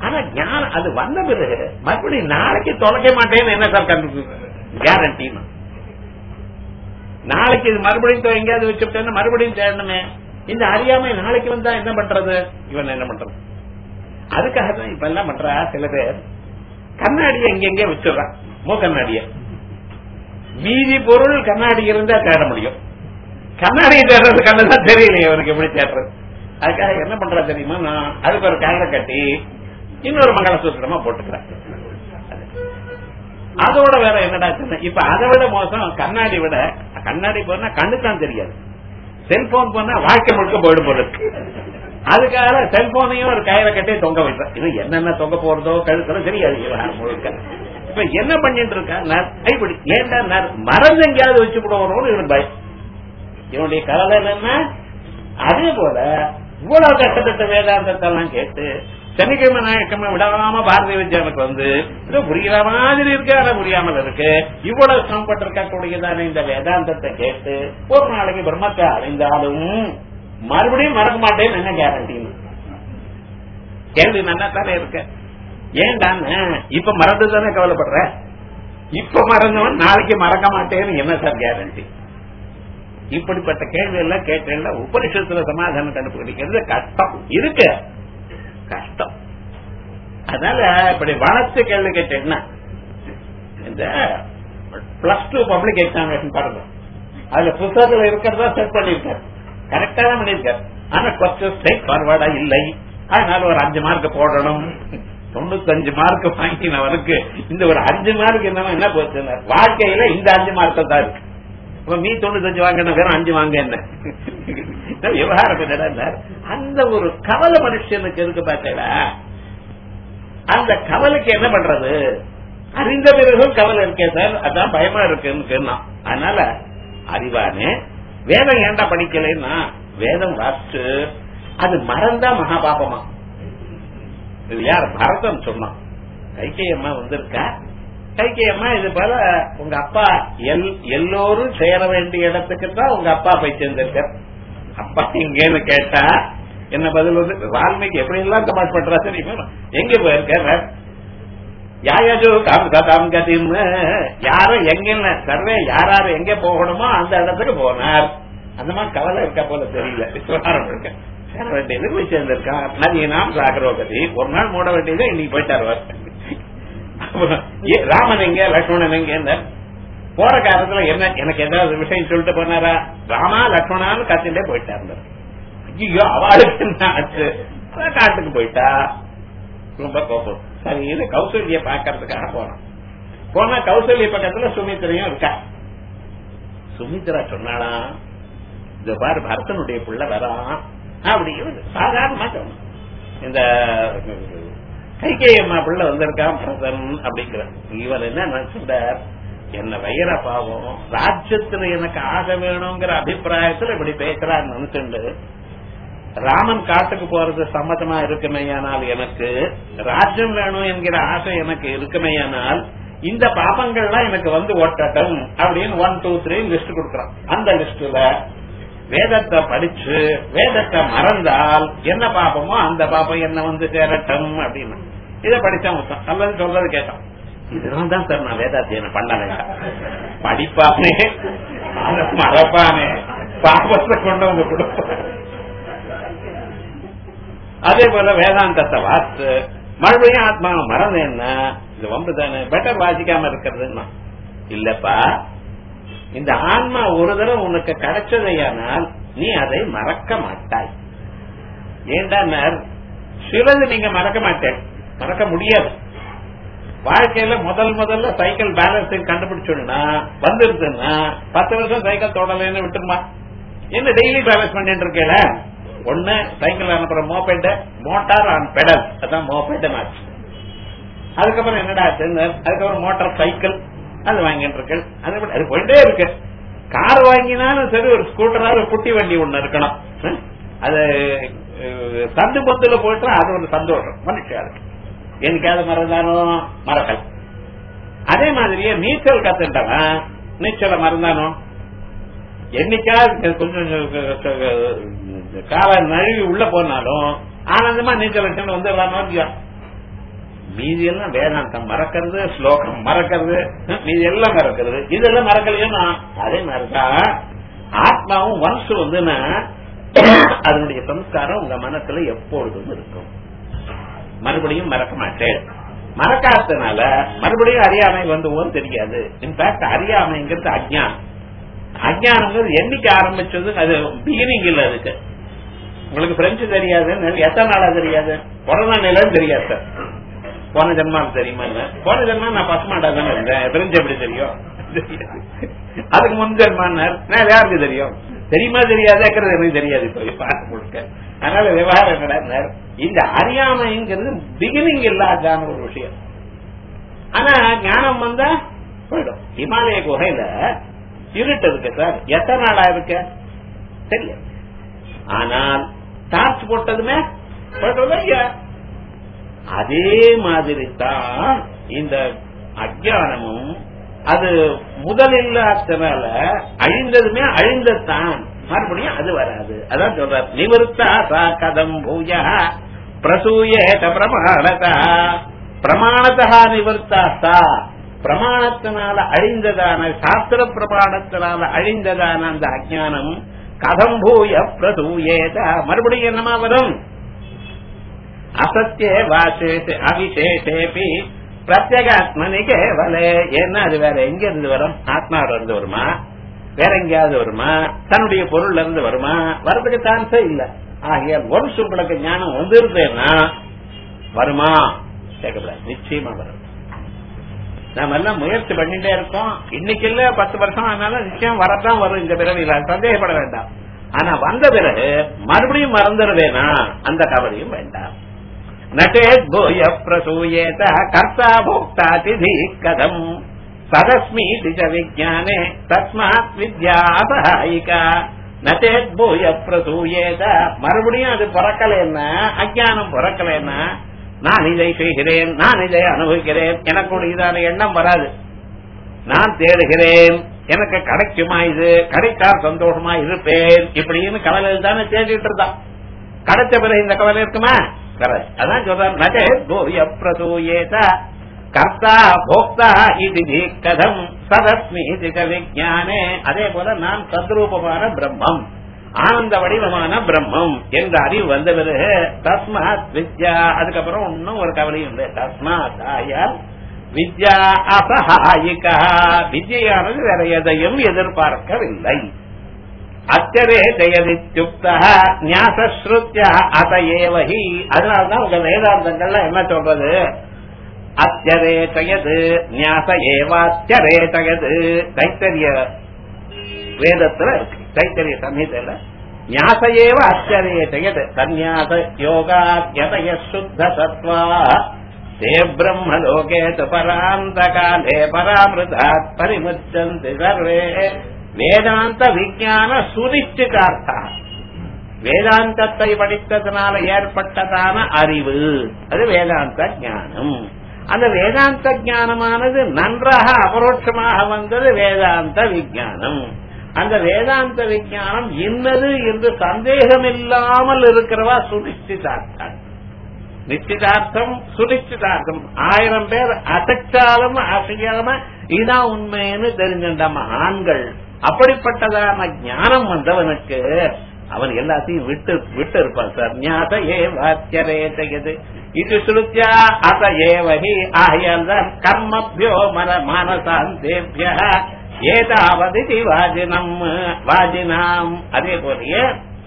ஆனா ஞானம் அது வந்த பிறகு மறுபடியும் நாளைக்கு தொலைக்க மாட்டேன்னு என்ன சார் கேரண்டி? நாளைக்கு இது மறுபடியும் எங்கேயாவது வச்சுட்டேன்னு மறுபடியும் தேடணுமே. இந்த அறியாமை நாளைக்கு வந்தா என்ன பண்றது? இவன் என்ன பண்றது? அதுக்காக தான் இப்ப எல்லாம் பண்றா சில பேர் கண்ணாடியை எங்கெங்க வச்சிடறான். கண்ணாடிய மீதி பொருள் கண்ணாடி இருந்தா தேட முடியும். கண்ணாடியை தேடுறது கண்ணுதான் தெரியலையே அவருக்கு எப்படி தேடுறது. அதுக்காக என்ன பண்றா தெரியுமா? நான் அதுக்கு ஒரு கயிறை கட்டி இன்னொரு மங்களசூத்திரமா போட்டுக்கிறேன். அதோட வேற என்னடா இப்ப அதை விட மோசம் கண்ணாடி விட கண்ணாடி போனா கண்ணுதான் தெரியாது. செல்போன் போனா வாழ்க்கை முழுக்க போயிடும் போல இருக்கு. அதுக்காக செல்போனையும் ஒரு கயிறை கட்டி தொங்க வைப்பேன். இது என்னென்ன தொங்க போறதோ கழுத்தோ தெரியாது முழுக்க. இப்ப என்ன பண்ணிட்டு இருக்க ஏன்டா மறந்து எங்கேயாவது வச்சு போடுவோம் இவனுக்கு பயம். இவனுடைய கவலை என்னன்னா அதே போல இவ்வளவு கஷ்டப்பட்ட வேதாந்தத்தை எல்லாம் கேட்டு சனிக்கிழமை ஞாயிற்றுக்கிழமை விடாம பாரதிய வித்யாவுக்கு வந்து ஏதோ புரிகிற மாதிரி இருக்கு, ஆனா புரியாமல் இருக்கு. இவ்வளவு சிரமப்பட்டு இருக்கக்கூடியதான இந்த வேதாந்தத்தை கேட்டு ஒரு நாளைக்கு பிரம்மத்தை அடைந்தாலும் மறுபடியும் மறக்க மாட்டேன்னு என்ன கேரண்டி? கேள்வி நல்லா தானே இருக்க. ஏன்டான்னு இப்ப மறந்து தானே கவலைப்படுற. இப்ப மறந்தவன் நாளைக்கு மறக்க மாட்டேன்னு என்ன சார் கேரண்டி? இப்படிப்பட்ட கேள்வி எல்லாம் கேட்டேன்ல உபனிஷத்துல சமாதானம் கண்டுபிடிக்கிறது கஷ்டம் இருக்கு, கஷ்டம். அதனால இப்படி வளர்த்து கேள்வி கேட்டேன்னா இந்த +2 பப்ளிக் எக்ஸாமினேஷன் பாருங்க, அதுல புத்தகத்துல இருக்கிறதா செட் பண்ணிருக்காரு, கரெக்டா தான் பண்ணிருக்காரு. ஆனா கொஞ்சம் ஸ்ட்ரைட் ஃபார்வர்டா இல்லை. அதனால ஒரு 5 மார்க் போடணும். 95 மார்க் வாங்கினவனுக்கு இந்த ஒரு 5 மார்க் என்ன போச்சு? வாழ்க்கையில இந்த 5 மார்க் தான் இருக்கு. மீ 95 வாங்கணும், வெறும் 5 வாங்க என்ன விவகாரம்? அந்த ஒரு கவலை மனுஷனுக்கு இருக்கு பார்த்தா, அந்த கவலைக்கு என்ன பண்றது? அறிந்த பிறகும் கவலை இருக்கே சார், அதான் பயமா இருக்குன்னு. அதனால அறிவானே வேதம் ஏண்டா படிக்கலைன்னா வேதம் வாசிச்சு அது மறந்தா மகாபாபமா. இது யார்? பரதன் சொன்னான். கைகேயம்மா வந்திருக்கா, கைகேயம்மா இது போல உங்க அப்பா எல்லோரும் சேர வேண்டிய இடத்துக்கு தான் உங்க அப்பா போய் சேர்ந்திருக்க. அப்பா இங்கன்னு கேட்டா என்ன பதில் வந்து வால்மீகி எப்படி எல்லாம் கமாட் பண்றா தெரியுமா? எங்க போயிருக்க யாயோ காம் கதின்னு யாரும் எங்க சர்வே யாராரு எங்க போகணுமோ அந்த இடத்துக்கு போனார். அந்த மாதிரி கவலை இருக்கா போல தெரியல. இருக்க சேர வேண்டியது போய் சேர்ந்திருக்கா. நதியினாம் சாகரோகதி ஒரு நாள் மூட வேண்டியது இன்னைக்கு போயிட்டாரு. ராமன் எங்க லட்சுமணன் எங்க போற காலத்துல என்ன எனக்கு ஏதாவது விஷயம் சொல்லிட்டு போனாரா? ராமா லட்சுமணான்னு கத்திட்டே போயிட்டாரு. ஐயோ அவளுக்கு என்ன ஆச்சு? காட்டுக்கு போயிட்டா ரொம்ப கோபம். சரி இது கௌசல்ய பாக்கிறதுக்காக போனா கௌசல்ய பக்கத்துல சுமித்திரையும் இருக்கா. சுமித்ரா சொன்னாளா, இந்த பாரு பரதனுடைய பிள்ளை வரான் அப்படின்னு சாதாரணமா சொன்ன. இந்த கைகேயம்மா பிள்ளை வந்திருக்கான் பரதன் அப்படிங்கிற. இவன் என்ன நினைச்சுட்டார், என்ன வயிற பாவம் ராஜ்யத்துல எனக்கு ஆக வேணுங்கிற அபிப்பிராயத்துல இப்படி பேசுறான்னு நினைச்சுண்டு ராமன் காட்டுக்கு போறது சம்மதமா இருக்குமேயானால் எனக்கு ராஜ்யம் வேணும் என்கிற ஆசை எனக்கு இருக்குமேயானால் இந்த பாபங்கள்லாம் எனக்கு வந்து ஒட்டட்டும் அப்படின்னு 1, 2, 3 லிஸ்ட் கொடுக்கறான். அந்த லிஸ்ட்ல வேதத்தை படிச்சு வேதத்தை மறந்தால் என்ன பாப்பமோ அந்த பாப்பம் என்ன வந்து சேரட்டும் அப்படின்னு இதை படிச்சா மொத்தம் அல்லது சொல்றது கேட்டான். இதனால தான் சார் நான் வேதாத்தியனம் பண்ண வேண்டாம். படிப்பானே மறப்பானே பாபத்தை கொண்டு வந்து கொடுப்பான். அதே போல வேதாந்தத்தை வாசித்து மறுபடியும் ஆத்மா மறந்தேன்னா இது வம்பு தானே, பெட்டர் வாசிக்காம இருக்கிறதுன்னா இல்லப்பா. இந்த ஆன்மா ஒரு தடவை உனக்கு கிடைச்சதையானால் நீ அதை மறக்க மாட்டாய். ஏண்டா சிலது நீங்க மறக்க மாட்டேன், மறக்க முடியாது. வாழ்க்கையில முதல்ல சைக்கிள் பேலன்சிங் கண்டுபிடிச்சோம்னா வந்துருதுன்னா 10 வருஷம் சைக்கிள் தொடலன்னு விட்டுருமா? என்ன டெய்லி பேலன்ஸ் பண்ணிட்டு இருக்கல? ஒண்ணு சைக்கிள் அனுப்புற மோபேட் மோட்டார் ஆன் பெடல், அதான் மோபேட் ஆச்சு. அதுக்கப்புறம் என்னடா ஆச்சு? அதுக்கப்புறம் மோட்டார் சைக்கிள் அது வாங்கிட்டு இருக்கு. அது போயிட்டே இருக்கு. கார் வாங்கினாலும் சரி ஒரு ஸ்கூட்டராவது குட்டி வண்டி ஒண்ணு இருக்கணும். அது சந்து பத்துல போயிட்டா அது ஒரு சந்தோஷம் மனுஷன். என்னைக்காவது மறந்தானோ மறக்கல். அதே மாதிரியே நீச்சல் கத்துட்டவன் நீச்சலை மறந்தானோ என்னைக்காவது கொஞ்சம் கால நழுவி உள்ள போனாலும் ஆனந்தமா நீச்சல் வந்து மீதி எல்லாம் வேதாந்தம் மறக்கிறது, ஸ்லோகம் மறக்கிறது, மீதி எல்லாம் மறக்கிறது. இதெல்லாம் மறக்கலையா? அதே மாதிரிதான் ஆத்மாவும் மனசு வந்துன்னா அதனுடைய சம்ஸ்காரம் உங்க மனசுல எப்பொழுதும் இருக்கும். மறுபடியும் மறக்க மாட்டேன். மறக்காதனால மறுபடியும் அறியாமை வந்து தெரியாது. இன்ஃபேக்ட் அறியாமைங்கிறது அஜ்ஞானம். அஜ்ஞானங்கிறது என்னைக்கு ஆரம்பிச்சது? அது பிகினிங் இல்ல. அதுக்கு உங்களுக்கு பிரெஞ்சு தெரியாதுன்னு எத்தனை நாளா தெரியாது? கொரோனா நிலம் தெரியாது சார். போன ஜென்மாவுக்கு தெரியுமா? போன ஜென்மா நான் பசுமாடா தானே இருந்தேன். பிரெஞ்சு எப்படி தெரியும்? அதுக்கு முன் ஜென்மான்னார் யாருக்கு தெரியும்? தெரியுமா தெரியாதுங்கிறது எனக்கு தெரியாது. இப்ப பார்த்து கொடுக்க. அதனால விவகாரம் என்னடா, இந்த அறியாமைங்கிறது பிகினிங் இல்லாதான ஒரு விஷயம். ஆனா ஞானம் வந்தா போயிடும். இமாலய குகையில இருட்டு இருக்கு சார். எத்தனை நாளா இருக்க தெரியாது. ஆனால் டார்ச் போட்டதுமே போயிட்டு அதே மாதிரி தான் இந்த அஜ்ஞானமும். அது முதலில்லாதனால அழிந்ததுமே அழிந்ததான், மறுபடியும் அது வராது. அதான் சொல்ற நிவர்த்தா சா கதம் பூஜா பிரசூயேத பிரமாணதா. பிரமாணத்தா நிவர்த்தா சா, பிரமாணத்தினால அழிந்ததான, சாஸ்திர பிரமாணத்தினால அழிந்ததான அந்த அஜ்ஞானம் கதம் பூய பிரசூயேத, மறுபடியும் என்னமா வரும்? அசத்தியே வாசேஷே அவிசேஷேபி பிரத்யேகாத்மனி கேவலே. என்ன அது வேற எங்க இருந்து வரும்? ஆத்மாவில இருந்து வருமா? வேற எங்கேயாவது வருமா? தன்னுடைய பொருள்ல இருந்து வருமா? வரதுக்கு சான்ஸே இல்ல. ஆகிய ஒரு உங்களுக்கு ஞானம் வந்துருந்தேன்னா வருமா? கேட்கக்கூடாது. நிச்சயமா வரும். நாம எல்லாம் முயற்சி பண்ணிட்டே இருக்கோம். இன்னைக்கு இல்ல 10 வருஷம் ஆனாலும் நிச்சயம் வரதான் வரும் இந்த பிறவில, சந்தேகப்பட வேண்டாம். ஆனா வந்த பிறகு மறுபடியும் மறந்துடுவேனா? அந்த கவலையும் வேண்டாம். நட்டேத் பூய பிரசூயேத கர்த்தா போக்தா திதி கதம் சதஸ்மீதி ச விஜ்ஞானே தஸ்மாத் வித்யா அபஹாயிகா. நட்டேத் பூய பிரசூயேத, மறுபடியும் அது பிறக்கலைன்னா, அஜ்ஞானம் பிறக்கலைன்னா, நான் இதை செய்கிறேன், நான் இதை அனுபவிக்கிறேன், எனக்கு இதான எண்ணம் வராது. நான் தேடுகிறேன், எனக்கு கிடைக்குமா, இது கிடைத்தா சந்தோஷமா இருப்பேன், இப்படின்னு கவலையில் தானே தேடிட்டு இருந்தான். கிடைச்ச பிறகு இந்த கவலை இருக்குமா? அதான் சொல்றேன். நகே பூய பிரசூயேத கர்த்தா போக்தா இது கதம் சதஸ்மி விஜானே. அதே போல நான் சத்ரூபமான பிரம்மம், ஆனந்த வடிவமான பிரம்மம் என்ற அறிவு வந்த பிறகு தஸ்மாத் வித்யா, அதுக்கப்புறம் ஒன்னும் ஒரு கவலையும் இல்லை. தஸ்மாத் ஆயால் வித்யா அசஹாயிகா, வித்யானது வேற எதையும் எதிர்பார்க்கவில்லை. அச்சரே ஜெயதித்யுக்தா ஞாசஸ்ருத்யா அதையேவஹி. அதனால்தான் உங்க வேதாந்தங்கள்ல என்ன சொல்றது? அச்சரே ஜெயது ஞாச ஏவாச்சரே ஜெயது. தைத்தரிய வேதத்துல இருக்கு, தைத்தரிய சம்ஹிதையில ஞாசையேவ அச்சரே ஜெயது சந்நியாச யோகாத்யதய சுத்த சத்வா தே பிரம்மலோகே து பராந்தகாலே பராமிருதாத் பரிமுச்சந்தி சர்வே. வேதாந்த விஞ்ஞான சுனிச்சிதார்த்தா, வேதாந்தத்தை படித்ததனால ஏற்பட்டதான அறிவு, அது வேதாந்த ஞானம். அந்த வேதாந்த ஞானமானது நன்றாக அபரோட்சமாக வந்தது வேதாந்த விஞ்ஞானம். அந்த வேதாந்த விஞ்ஞானம் இன்னது என்று சந்தேகம் இல்லாமல் இருக்கிறவா சுனிச்சிதார்த்தம். நிச்சயதார்த்தம் சுனிச்சிதார்த்தம் 1000 பேர் அசைச்சாலும் அசையாம இதான் உண்மைன்னு தெரிஞ்சின்ற மகான்கள். அப்படிப்பட்டதான ஞானம் வந்தவனுக்கு அவன் எல்லாத்தையும் விட்டு இருப்பான் சார். ஞாத ஏவாச்சரே ஜெயது இது சுருத்யா அத ஏவஹி. ஆகையால் தான் கர்மபியோ மானசாந்தேபிய ஏதாவது வாஜினாம். அதே போலயே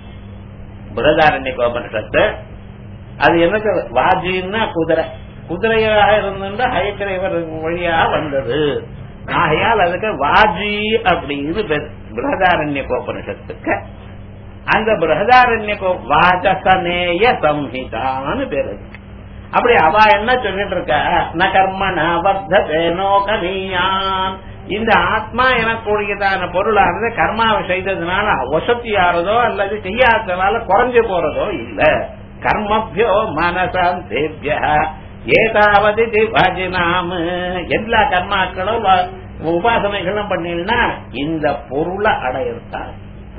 பிரதாரண்யகோபனிஷத்து அது எனக்கு வாஜின்னா குதிரை, குதிரையாக இருந்துட்டு ஹயக்கிரேவர் வழியா வந்தது. ஆகையால் அதுக்கு வாஜி அப்படின்னு பேரு பிரகதாரண்யகோபனிஷத்துக்கு. அந்த பிரகதாரண்யகோ வாஜசனேய சம்ஹிதான்னு பேரு. அப்படி அவ என்ன சொல்லிட்டு இருக்க? ந கர்மணா வர்த்ததே நோகனீயான். இந்த ஆத்மா எனக்கூடியதான பொருளானது கர்மாவை செய்ததுனால வசதியாறதோ அல்லது செய்யாததுனால குறைஞ்சு போறதோ இல்ல. கர்மபியோ மனசாந்தேபிய ஏதாவது வாஜினாம். எல்லா கர்மாக்களும் உபாசனைகளும் பண்ணினா இந்த பொருளை அடையிருத்தார்.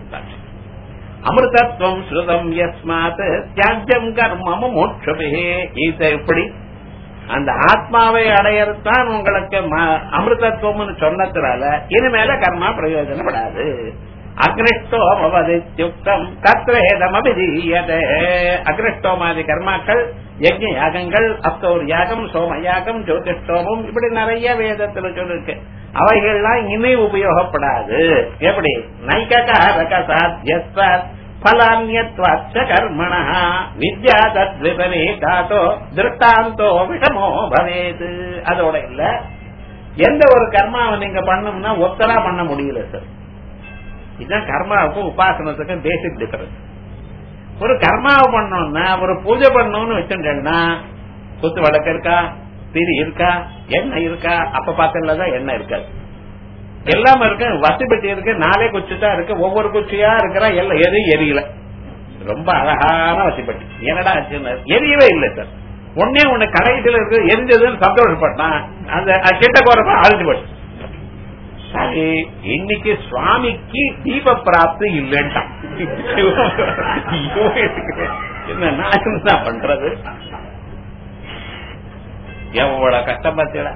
அமிர்தத்வம் ஸ்ருதம் யஸ்மாத் தியாஜ்யம் கர்மமும் மோட்சமே. இதை எப்படி அந்த ஆத்மாவை அடையத்தான் உங்களுக்கு அமிர்தத்துவம்னு சொன்னதுனால இனிமேல கர்மா பிரயோஜனப்படாது. அக்னிஷ்டோமவதித்யுக்தம் தத்வேதமபிதீயதே. அக்னிஷ்டோமாதி கர்மாக்கள், யஜ்ஞ யாகங்கள், அப்தோர் யாகம், சோம யாகம், ஜோதிஷ்டோமம், இப்படி நிறைய வேதத்துல சொல்லிருக்கு. அவைகள்லாம் இனி உபயோகப்படாது. எப்படி? நைகாரக சாத்தியஸ்வத் பலான்யத்வாச்ச கர்மணः வித்யா தத்விபரீதாதோ திருஷ்டாந்தோ விஷமோ பவேத். அதோட இல்ல, எந்த ஒரு கர்மாவை நீங்க பண்ணணும்னா ஒத்தரா பண்ண முடியல சார். இதுதான் கர்மாவுக்கும் உபாசனத்துக்கும் பேசிக் டிஃபரன்ஸ். ஒரு கர்மாவை பண்ணோம்னா, ஒரு பூஜை பண்ணணும்னு வச்சுட்டேன்னா, குத்து வழக்கு இருக்கா, திரி இருக்கா, எண்ணெய் இருக்கா, அப்ப பார்த்ததுலதான் எண்ணெய் இருக்காது, எல்லாமே இருக்கு. வசிப்பட்டி இருக்கு, 4 குச்சி தான் இருக்கு, ஒவ்வொரு குச்சியா இருக்கிற எல்லாம் எரியல. ரொம்ப அழகான வசிப்பட்டி. என்னடா எரியவே இல்லை சார். ஒன்னே ஒண்ணு கடைசியில இருக்கு, எரிஞ்சதுன்னு சந்தோஷப்பட்டான். அந்த கிட்ட போறப்ப அழிஞ்சு போச்சு. சரி, இன்னைக்கு சுவாமிக்கு தீப பிராப்தி இல்லைன்ட்டான். என்ன பண்றது? எவ்வளவு கஷ்டம் பார்த்தீங்களா?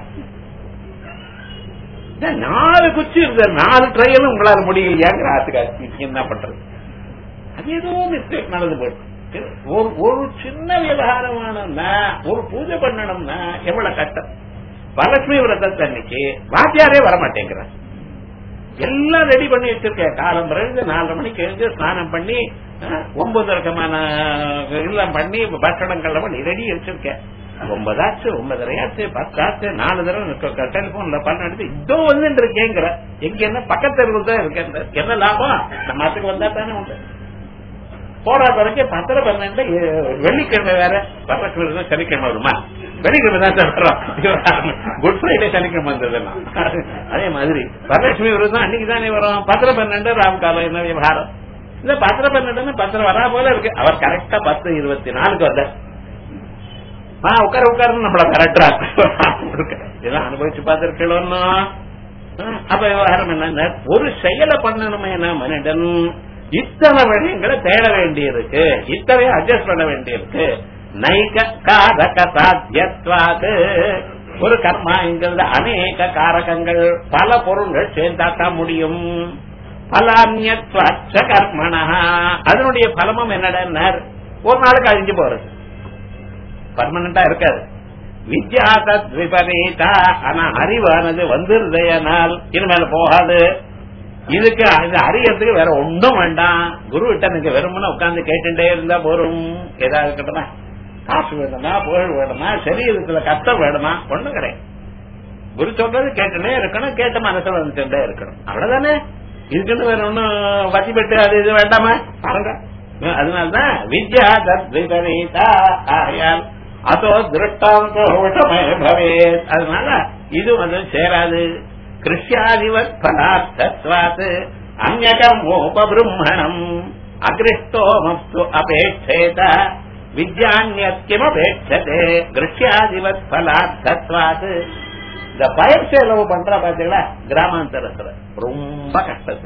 4 குச்சி இருந்த 4 ட்ரையலும் உங்களால முடியலையாங்கிற ஆத்துக்காச்சு. என்ன பண்றது? அது ஏதோ மிஸ்டேக் நடந்து போயிட்டு. ஒரு சின்ன விவகாரமான ஒரு பூஜை பண்ணணும்னா எவ்வளவு கஷ்டம். வரலட்சுமி விரதத்தை அன்னைக்கு வாத்தியாரே வரமாட்டேங்கிறார். எல்லாம் ரெடி பண்ணி வச்சிருக்கேன். காலம் பிறகு 4:30 மணிக்கு எழுந்து ஸ்நானம் பண்ணி 9 ரகமான எல்லாம் பண்ணி பட்சணங்கள் பண்ணி ரெடி வச்சிருக்கேன். 9 ஆச்சு, 9:30 ஆச்சு, 10 ஆச்சு, 4 தடவை டெலிபோன்ல பண்ண எடுத்து இதோ வந்து இருக்கேங்கிற. எங்க என்ன பக்கத்தெருவில் தான் இருக்கேன். என்ன லாபம்? நம்ம நாட்டுக்கு வந்தா தானே உண்டு. போற வரைக்கும் 10:12 வெள்ளிக்கிழமை வேற. வரலட்சுமி சனிக்கிழமை வருமா? வெள்ளிக்கிழமை தான் சார் வர்றோம். குட் ஃப்ரைடே சனிக்கிழமை வந்ததுன்னா அதே மாதிரி வரலட்சுமி விரதம் அன்னைக்கு தானே வரும். 10:12 ராம்காலம். என்ன விவகாரம்? இந்த 10:12 10 வரா போல இருக்கு. அவர் கரெக்டா 10:24 வந்த உட்கார நம்மள கரெக்டா இதெல்லாம் அனுபவிச்சு பார்த்திருக்கணும். அப்ப விவகாரம் என்ன? ஒரு செயலை பண்ணணுமே மனிதன் இத்தனை விஷயங்களை தேட வேண்டியிருக்கு, இத்தனை அட்ஜஸ்ட் பண்ண வேண்டியிருக்கு. நைகாரக சாத்தியத்வாது. ஒரு கர்மாங்கிறது அநேக காரகங்கள், பல பொருள்கள் சேர்ந்தாத்தான் முடியும். பலான்யத்வாச்ச கர்மணா. அதனுடைய பலமும் என்னடா? ஒரு நாளுக்கு அழிஞ்சு போறது, பர்மனண்டா இருக்காது. வித்யா தத் விபரீதா. ஆனா அறிவானது வந்துருதையானால் இனிமேல போகாது. இதுக்கு அறியறதுக்கு வேற ஒன்றும் வேண்டாம். குரு கிட்ட நீங்க வெறுமனே உட்கார்ந்து கேட்டுட்டே இருந்தா போரும். ஏதாவது இருக்கட்டுமா? காசு வேணுமா, புகழ் வேணுமா, சரீரத்துல கஷ்டம் வேணுமா? ஒண்ணும் கிடையாது. குரு சொல்றது கேட்டுனே இருக்கணும், கேட்ட மனசுல வந்துட்டே இருக்கணும். அவ்வளவுதானே. இதுக்குன்னு வேற ஒன்னும் வத்தி பெட்டு அது இது வேண்டாமா பாருங்க. அதனாலதான் வித்யா தத் விபரீதா. ஆகையால் அதோ திருஷ்டாந்தோ விஷமே பவேத். அதனால இது வந்து சேராது. கிருஷ்யாதிவத் பதார்த்தத்வாத் அந்யகம் உபபிரம்மணம் அக்ரிஷ்டோமப்து அபேட்சேத வித்யான்யத்கிமபேட்சதே. கிருஷ்யாதிவத் பதார்த்தத்வாத். இந்த பயிர் செலவு பண்ற பாத்தீங்களா கிராமாந்தரத்துல ரொம்ப கஷ்டத்து.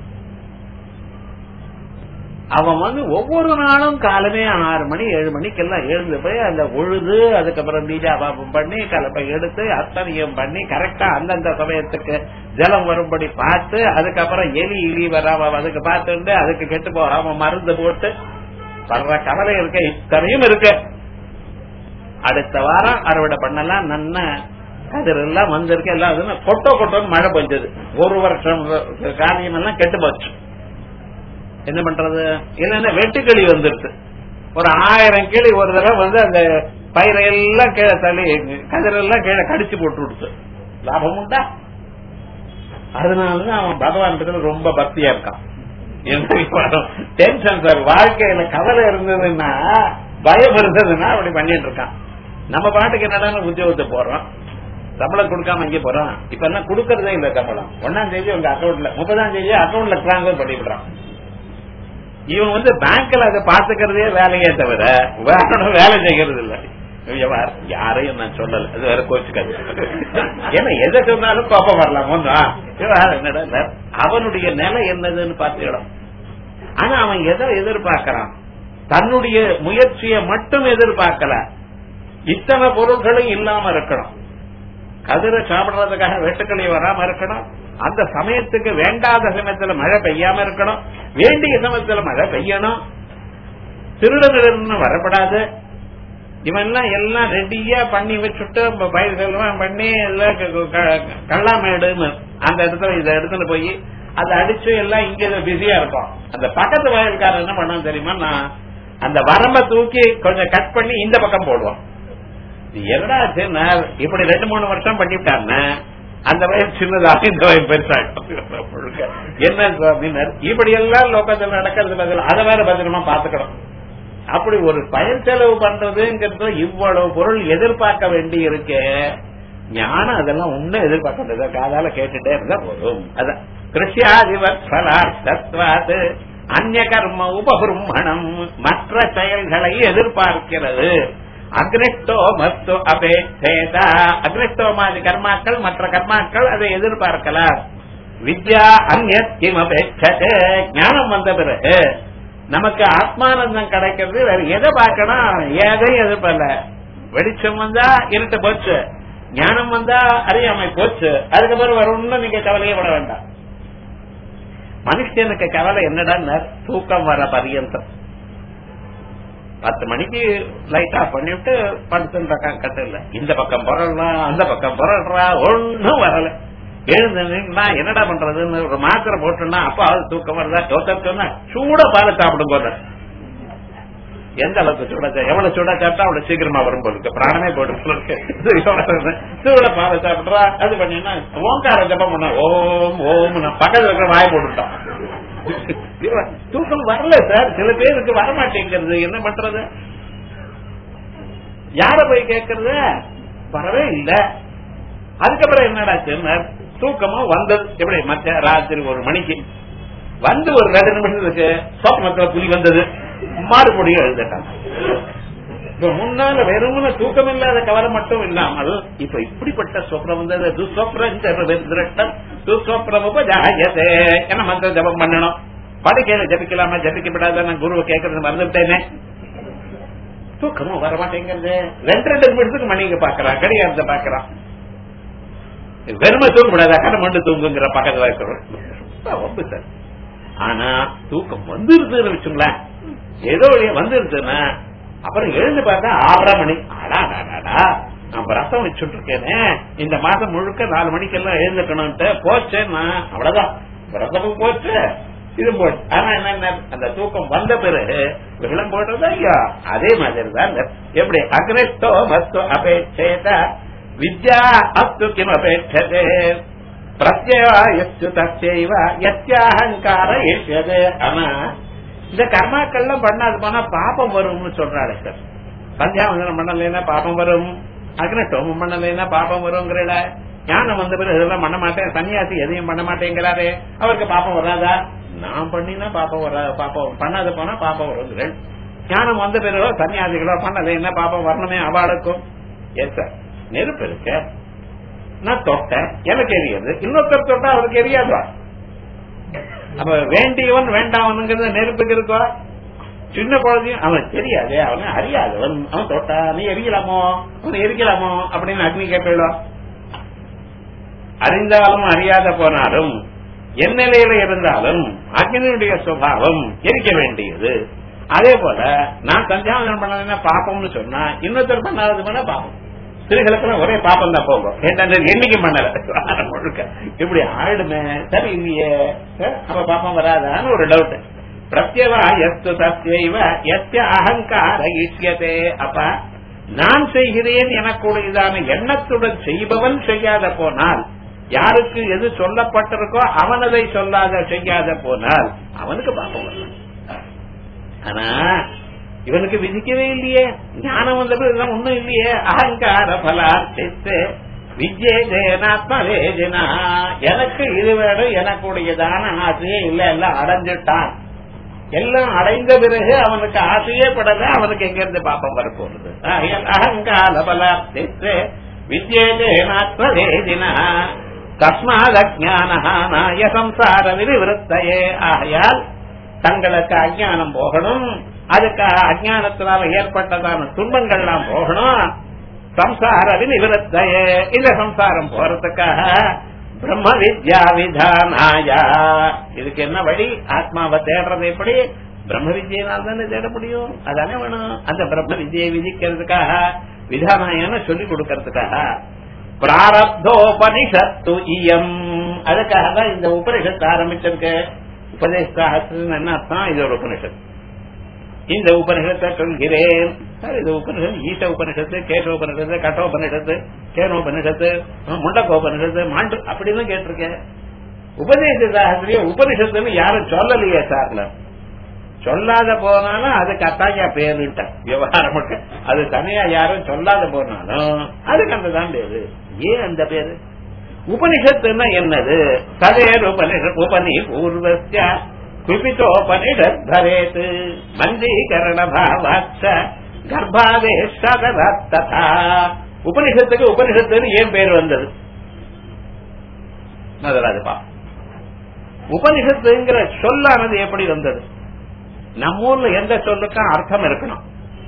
அவன் வந்து ஒவ்வொரு நாளும் காலமே 6 மணி 7 மணிக்கெல்லாம் எழுந்து போய் அந்த உழுது, அதுக்கப்புறம் பீஜாபாபம் பண்ணி கலப்பை எடுத்து அத்தனையும் பண்ணி கரெக்டா அந்தந்த சமயத்துக்கு ஜலம் வரும்படி பார்த்து, அதுக்கப்புறம் எலி இலி வராம அதுக்கு பார்த்துட்டு அதுக்கு கெட்டு போகாம மருந்து போட்டு படுற கவலை இருக்க. இத்தனையும் இருக்கு. அடுத்த வாரம் அறுவடை பண்ணலாம். நன்ன கதிரெல்லாம் வந்திருக்கு. எல்லாம் கொட்டோன்னு மழை பெஞ்சது. 1 வருஷம் காரியம் எல்லாம் கெட்டு போச்சு. என்ன பண்றது? இல்லன்னா வெட்டுக்கிளி வந்துருச்சு. ஒரு 1000 கிளி ஒரு தடவை வந்து அந்த பயிரெல்லாம் கீழே தள்ளி கதிரெல்லாம் கீழே கடிச்சு போட்டு விடுச்சு. லாபம் உண்டா? அதனாலதான் அவன் பகவான் ரொம்ப பக்தியா இருக்கான். Tension sir. வாழ்க்கையில கவலை இருந்ததுன்னா, பயம் இருந்ததுன்னா அப்படி பண்ணிட்டு இருக்கான். நம்ம பாட்டுக்கு என்னடா உத்தியோகத்தை போறோம், சம்பளம் கொடுக்காம இங்கே போறோம். இப்ப எல்லாம் கொடுக்கறதே இல்ல சம்பளம். 1ஆம் தேதி உங்க அக்கௌண்ட்ல, 30ஆம் தேதி அக்கௌண்ட்ல டிரான்ஸ்பர் பண்ணிவிடுறான். இவன் வந்து பேங்க்ல அதை பாத்துக்கிறதே வேலையே தவிர வேலை செய்யறது இல்ல. யாரையும் நான் சொல்லல, அது வேற கோச்சுக்காது. ஏன்னா எதை சொன்னாலும் கோபம் வரலாம். என்னடா அவனுடைய நிலை என்னதுன்னு பாத்துக்கலாம். ஆனா அவன் எதை எதிர்பார்க்கிறான்? தன்னுடைய முயற்சியை மட்டும் எதிர்பார்க்கல, இத்தனை பொருள்களும் இல்லாம இருக்கணும். கதிரை சாப்பிடுறதுக்காக வெட்டுக்களி வராம இருக்கணும். அந்த சமயத்துக்கு வேண்டாத சமயத்துல மழை பெய்யாம இருக்கணும். வேண்டிய சமயத்துல மழை பெய்யணும். திருடர்கள் வரப்படாது. இவெல்லாம் எல்லாம் ரெடியா பண்ணி வச்சுட்டு பயிர் செல்வம் பண்ணி கல்லாமேடுன்னு அந்த இடத்துல இதை எடுத்துட்டு போய் அதை அடிச்சு எல்லாம் இங்க பிஸியா இருக்கும். அந்த பக்கத்து வயல்காரர் என்ன பண்ண தெரியுமா, நான் அந்த வரம்ப தூக்கி கொஞ்சம் கட் பண்ணி இந்த பக்கம் போடுவோம். என்னடா இப்படி 2-3 வருஷம் பண்ணிவிட்டாங்க. அந்த வயசு சின்னதாக இந்த வயசு பெருசாக என்ன இப்படி எல்லாம் லோகத்தில் நடக்கிறது பதில் அதை வேற பத்திரமா பாத்துக்கணும். அப்படி ஒரு பயன் செலவு பண்றதுங்கிறது இவ்வளவு பொருள் எதிர்பார்க்க வேண்டி இருக்கு. ஞானம் அதெல்லாம் ஒன்னும் எதிர்பார்க்கறது காதால கேட்டுட்டே இருந்தா போதும். அதான் கிருஷ்யாதிபத்வாது அந்நிய கர்ம உபபிரம்மணம் மற்ற செயல்களை எதிர்பார்க்கிறது. அக்னிஷ்டோ மஸ்து அபேட்சேதா அக்னிஷ்டோமாதி கர்மாக்கள் மற்ற கர்மாக்கள் அதை எதிர்பார்க்கலாம். வித்யா அந்நியத் கிம் அபேட்சதே ஞானம் வந்த பிறகு நமக்கு ஆத்மானந்தம் கிடைக்கிறது. வேற எதை பார்க்கணும், எதையும் எதிர்பார்ல. வெளிச்சம் வந்தா இருட்டு போச்சு, ஞானம் வந்தா அறியாமை போச்சு. அதுக்கப்புறம் வேற ஒண்ணும் நீங்க கவலையே பட வேண்டாம். மனுஷனுக்கு கவலை என்னடா, தூக்கம் வர பரியந்தம் 10 மணிக்கு லைட் ஆஃப் பண்ணிவிட்டு படுத்துட்டா கட்டில இந்த பக்கம் புரளா அந்த பக்கம் புரள்றா ஒன்னும் வரல. எழுந்தா என்னடா பண்றதுன்னு ஒரு மாத்திரை போட்டோம்னா அப்பா தூக்கம் வருதா தோத்தம் சொன்னா சூட பாலை சாப்பிடும் போது எந்த அளவுக்கு சூட எவ்வளவு சூடா சாப்பிட்டா அவ்வளவு சீக்கிரமா வரும் போல பிராணமே போட்டு சூட பாலை சாப்பிட்றா. அது பண்ணீங்கன்னா ஓங்கார ஜபம் பண்ண ஓம் ஓம் பக்கத்துல இருக்கிற வாய போட்டுட்டான். தூக்கம் வரல சார், சில பேருக்கு வரமாட்டேங்கிறது. என்ன பண்றது, யார போய் கேட்கறது, வரவே இல்லை. அதுக்கப்புறம் என்னடா சொன்னார், தூக்கமா வந்தது எப்படி மத்திய ராத்திரி 1 மணிக்கு வந்து ஒரு 2 நிமிஷத்துக்கு சொப்னத்துல புலி வந்தது மாறுபடியும் எழுதிட்டாங்க. இப்ப முன்னால வெறுமன தூக்கம் இல்லாத கவலை மட்டும் இல்லாமல் இப்ப இப்படிப்பட்ட சொப்னம் வந்தது. துஸ்வப்ரமுபஜாயதே என்ன மந்திர ஜபம் பண்ணணும். படுக்கையில ஜபிக்கலாமா ஜபிக்கப்படாத நான் குருவை கேட்கறது மறந்துட்டேனே. தூக்கமும் வரமாட்டேங்கிறது. 2 நிமிஷத்துக்கு மணிங்க பாக்குறான், கடிகாரத்தை பாக்குறான். வெறுமை தூங்க முடியாத கடை மட்டும் தூங்குங்கிற பக்கத்துல இருக்கிறோம் சார். ஆனா தூக்கம் வந்துருதுன்னு வச்சுங்களேன், ஏதோ வந்துருதுன்னா அப்புறம் எழுந்து பார்த்தா 6:30 மணி. அடாடாடா நான் ரசம் வச்சுட்டு இருக்கேனே, இந்த மாசம் முழுக்க 4 மணிக்கெல்லாம் எழுந்துக்கணும்ட்டு போச்சேன்னா அவ்வளவுதான், ரசமும் போச்சு இது போச்சு. ஆனா என்ன, அந்த தூக்கம் வந்த பிறகு விளம் போடுறதா ஐயா அதே மாதிரி தான். எப்படி அக்னிஷ்டோ மஸ்து அபேட்சேதா வித்யா அஸ்து கிம் அபேட்சதே பிரத்யவாயஸ்து தஸ்யைவ யத்யாஹங்கார ஏஷ்யதே. ஆனா இந்த கர்மாக்கள்லாம் பண்ணாது போனா பாப்பம் வரும்னு சொல்றாரு சார். சந்தியாவந்தனம் பண்ணலைன்னா பாப்பம் வரும், அக்னிஷ்டோமம் பண்ணலைன்னா பாப்பம் வருங்கிறல. ஞானம் வந்த பிறகு இதெல்லாம் பண்ண மாட்டேன், சன்னியாசி எதையும் பண்ண மாட்டேங்கிறாரு, அவருக்கு பாப்பம் வராதா? நான் பண்ணினா பாப்பம் வராது, பாப்பம் பண்ணாத போனா பாப்பம் வருங்கிறேன். ஞானம் வந்த பிறகு சன்னியாசிகளோ பண்ணலைன்னா பாப்பம் வரணுமே அவளுக்கும். எஸ் சார், நெருப்பு இருக்க நான் தொட்டேன் எனக்கு எரியாது, இன்னொருத்தர் தொட்டா அவருக்கு எரியாதா? அப்ப வேண்டியவன் வேண்டாவனுங்கிறது நெருப்புக்கு இருக்கோ? சின்ன குழந்தையும் அவன் தெரியாது, அவன் அறியாதவன், அவன் தொட்டா நீ எரிக்கலாமோ அவன் எரிக்கலாமோ அப்படின்னு அக்னி கேட்போம். அறிந்தாலும் அறியாத போனாலும் என் நிலையில இருந்தாலும் அக்னியுடைய சுபாவம் எரிக்க வேண்டியது. அதே போல நான் சந்தியாவந்தனம் பண்ணதுன்னா பாப்பம்னு சொன்னா இன்னொருத்தர் பண்ணாதது பண்ண பாப்பம். ஸ்திரீகளுக்கு ஒரே பாப்பம் தான் போகும், என்னைக்கு பண்ணல முழுக்க இப்படி ஆயிடுமே. சரி இல்லையே, அப்ப பாப்பம் வராதான்னு ஒரு டவுட். பிரத்யவாயஸ்து தஸ்யைவ யஸ்ய அஹங்கார ஈஷ்யதே. அப்ப நான் செய்கிறேன் எனக்குடையதான எண்ணத்துடன் செய்பவன் செய்யாத போனால், யாருக்கு எது சொல்லப்பட்டிருக்கோ அவன் அதை சொல்லாத செய்யாத போனால் அவனுக்கு பாப்பம் வரலாம். ஆனா இவனுக்கு விதிக்கவே இல்லையே, ஞானம் வந்தது ஒண்ணும் இல்லையே. அகங்கார பலார்த்தித்து விஜயேனாத்மவேஜனா, எனக்கு இது வேணும் எனக்குடையதான ஆசையே இல்ல, எல்லாம் அடைஞ்சிட்டான். எல்லாம் அடைந்த பிறகு அவனுக்கு ஆசையே படல, அவனுக்கு எங்க இருந்து பாப்பம் வரப்போறது? அகங்கார பலார்த்தித்து விஜயேனாத்மவேஜனா தஸ்மாத் அஜ்ஞானஹானாய சம்சார விருத்தயே. ஆகையால் தங்களுக்கு அஜ்ஞானம் போகணும், அதுக்கு அஜ்ஞானத்தினால ஏற்பட்டதான துன்பங்கள்லாம் போகணும். சம்சார விநிவர்த்தயே, இந்த சம்சாரம் போறதுக்காக பிரம்ம வித்யா விதானாயா. இதுக்கு என்ன வழி? ஆத்மாவை தேடுறது எப்படி? பிரம்ம வித்யினால் தானே தேட முடியும். அதானே வேணும். அந்த பிரம்ம வித்யை விதிக்கிறதுக்காக விதானாயான சொல்லி கொடுக்கறதுக்காக பிராரப்தோபனிஷத்து இயம், அதுக்காக தான் இந்த உபனிஷத்து ஆரம்பிச்சிருக்கு. உபதேசாஸ்திரம் என்ன அர்த்தம்? இது ஒரு உபனிஷத்து. இந்த உபனிஷத்தை சொல்கிறேன். இது உபனிஷத்து ஈச உபனிஷத்து, கேச உபனிஷத்து, கட்டோபனிஷத்து, கேனோபனிஷத்து, முண்டகோபனிஷத்து, மாண்டு அப்படின்னு கேட்டிருக்கேன். உபதேச சாஸ்திரிய உபனிஷத்துன்னு யாரும் சொல்லலையே சார்ல. சொல்லாத போனாலும் அதுக்கு அத்தாக்கா பேருட்ட விவகாரம். அது தனியா யாரும் சொல்லாத போனாலும் அதுக்கு அந்த தான் பேரு. ஏன் அந்த பேரு? உபனிஷத்துன்னா என்னது? சதேர் உபனிஷத் உபனி பூர்வஸ்ய குபிதோபனிஷத் பவேத் மஞ்சீகரண பாவாச்ச கர்ப்பாவேஷதரத் ததா. உபனிஷத்துக்கு உபனிஷத்துன்னு ஏன் பேர் வந்தது? முதலாவதுப்பா, உபனிஷத்துங்கிற சொல்லானது எப்படி வந்தது? நம்ம ஊர்ல எந்த சொல்லுக்கும் அர்த்தம் இருக்கணும்.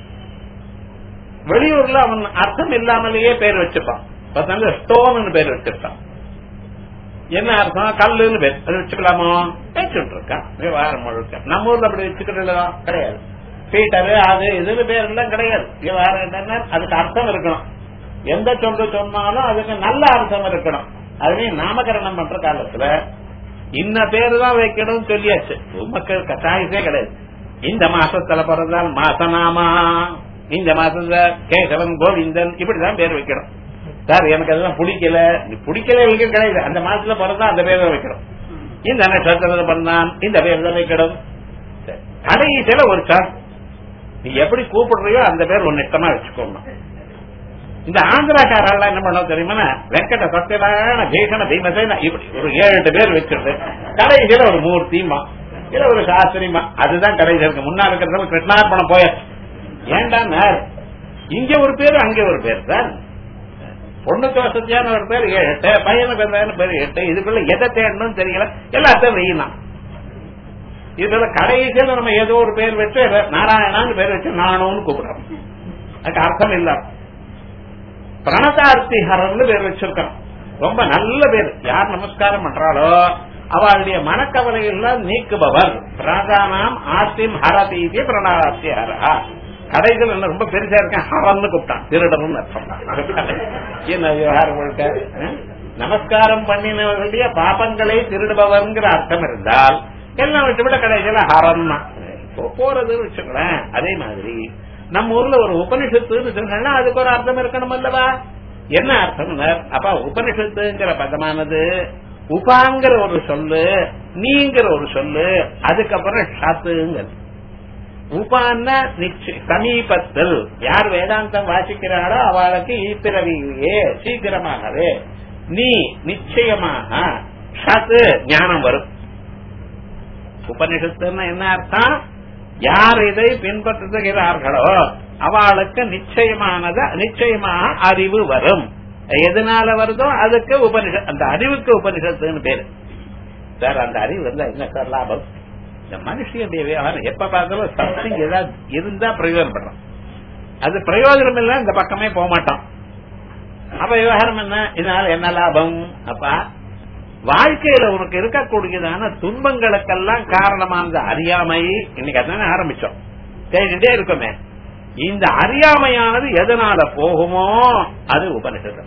வெளியூர்ல அவன் அர்த்தம் இல்லாமலேயே பேர் வச்சுப்பான். ஸ்டோன் பேர் வச்சிருக்கான். என்ன அர்த்தம்? கல்லுன்னு பேர். அது வச்சுக்கலாமோ? வச்சுட்டு இருக்கான் விவகாரம் முழுக்க. நம்ம ஊர்ல அப்படி வச்சுக்கிறது கிடையாது. பீட்டரு அது இதுன்னு பேர் எல்லாம் கிடையாது. விவகாரம் என்னன்னா அதுக்கு அர்த்தம் இருக்கணும். எந்த சொல்லு சொன்னாலும் அதுக்கு நல்ல அர்த்தம் இருக்கணும். அதுவே நாமகரணம் பண்ற காலத்துல இன்ன பேரு தான் வைக்கணும்னு சொல்லியாச்சு. மக்கள் கட்டாயத்தே கிடையாது. இந்த மாசத்துல பிறந்தால் மாசநாமா, இந்த மாசத்துல கேசவன் கோவிந்தன் இப்படிதான் பேர் வைக்கணும். சார் எனக்கு அதெல்லாம் பிடிக்கல, பிடிக்கல வைக்க கிடையாது. அந்த மாசத்துல பிறந்தா அந்த பேர் தான் வைக்கணும். இந்த நட்சத்திரத்துல பிறந்தான் இந்த பேர் தான் வைக்கணும். கடைசியில ஒரு சார் நீ எப்படி கூப்பிடுறியோ அந்த பேர் ஒன்னு இஷ்டமா வச்சுக்கோங்க. இந்த ஆந்திராக்காரெல்லாம் என்ன பண்ண தெரியுமா? வெங்கட சத்யநாராயண பீஷண பீமசேன இப்படி ஒரு 7 பேர் வச்சிருது. கடைசியில ஒரு மூர்த்திமா இல்ல ஒரு சாஸ்திரிமா, அதுதான் கடைசியில் இருக்கு. முன்னா இருக்கிறது கிருஷ்ணார்பணம் போயாச்சு. ஏன்டா இங்க ஒரு பேரு அங்க ஒரு பேர் சார். பொண்ணுக்கு வசதியான ஒரு பேர் 7, பையனுக்கு வந்தான பேர் 8. இதுக்குள்ள எதை தேடணும்னு தெரியல, எல்லாத்தையும் வெயிலாம். இதுல கடைசியில நம்ம ஏதோ ஒரு பேர் வச்சு நாராயணான்னு பேர் வச்சு நானும்னு கூப்பிடுறோம். அதுக்கு அர்த்தம் இல்ல. பிரணதார்த்திஹரன்னு பேர் வச்சிருக்கோம். ரொம்ப நல்ல பேர். யார் நமஸ்காரம் பண்றாளோ அவளுடைய மனக்கவலை எல்லாம் நீக்குபவர். பிராதானாம் ஆஸ்திம் ஹரதீதி பிரணார்த்தி ஹரா. கடைகள் என்ன ரொம்ப பெருசா இருக்கேன் ஹரன்னு கூப்பிட்டான். திருடனும் என்ன விவகாரம் முழுக்க நமஸ்காரம் பண்ணினவர்களுடைய பாபங்களை திருடுபவர்ங்கிற அர்த்தம் இருந்தால் எல்லாம் விட்டு விட கடைசியில ஹரம் தான் போறதுன்னு வச்சுக்கலேன். அதே மாதிரி நம்ம ஊர்ல ஒரு உபனிஷத்துன்னு சொன்னா அதுக்கு ஒரு அர்த்தம் இருக்கணும் அல்லவா? என்ன அர்த்தம்? அப்ப உபனிஷத்துங்கிற பதமானது உபாங்கிற ஒரு சொல்லு, நீங்கிற ஒரு சொல்லு, அதுக்கப்புறம் ஷத்துங்கிறது. உபான்னா சமீபத்தில் யார் வேதாந்தம் வாசிக்கிறாரோ அவளுக்கு ஈப்பிரவியே சீக்கிரமாகவே, நீ நிச்சயமாக ஷத்து ஞானம் வரும். உபனிஷத்துன்னா என்ன அர்த்தம்? யார் இதை பின்பற்றுகிறார்களோ அவளுக்கு நிச்சயமாக அறிவு வரும். எதனால வருதோ அதுக்கு உபனிஷத், அந்த அறிவுக்கு உபனிஷத்துன்னு பேரு. சார் அந்த அறிவு இருந்தா என்ன சார் லாபம்? இந்த மனுஷனுடைய விவகாரம் எப்ப பார்த்தாலும் சம்திங் ஏதாவது இருந்தா பிரயோஜனப்படுறான். அது பிரயோஜனம் இல்ல இந்த பக்கமே போக மாட்டான். அப்ப விவகாரம் என்ன? இதனால என்ன லாபம்? அப்பா வாழ்க்கையில உனக்கு இருக்கக்கூடியதான துன்பங்களுக்கெல்லாம் காரணமான அறியாமை. இன்னைக்கு அதானே ஆரம்பிச்சோம், கேட்டுட்டே இருக்குமே. இந்த அறியாமையானது எதனால போகுமோ அது உபனிஷத்து.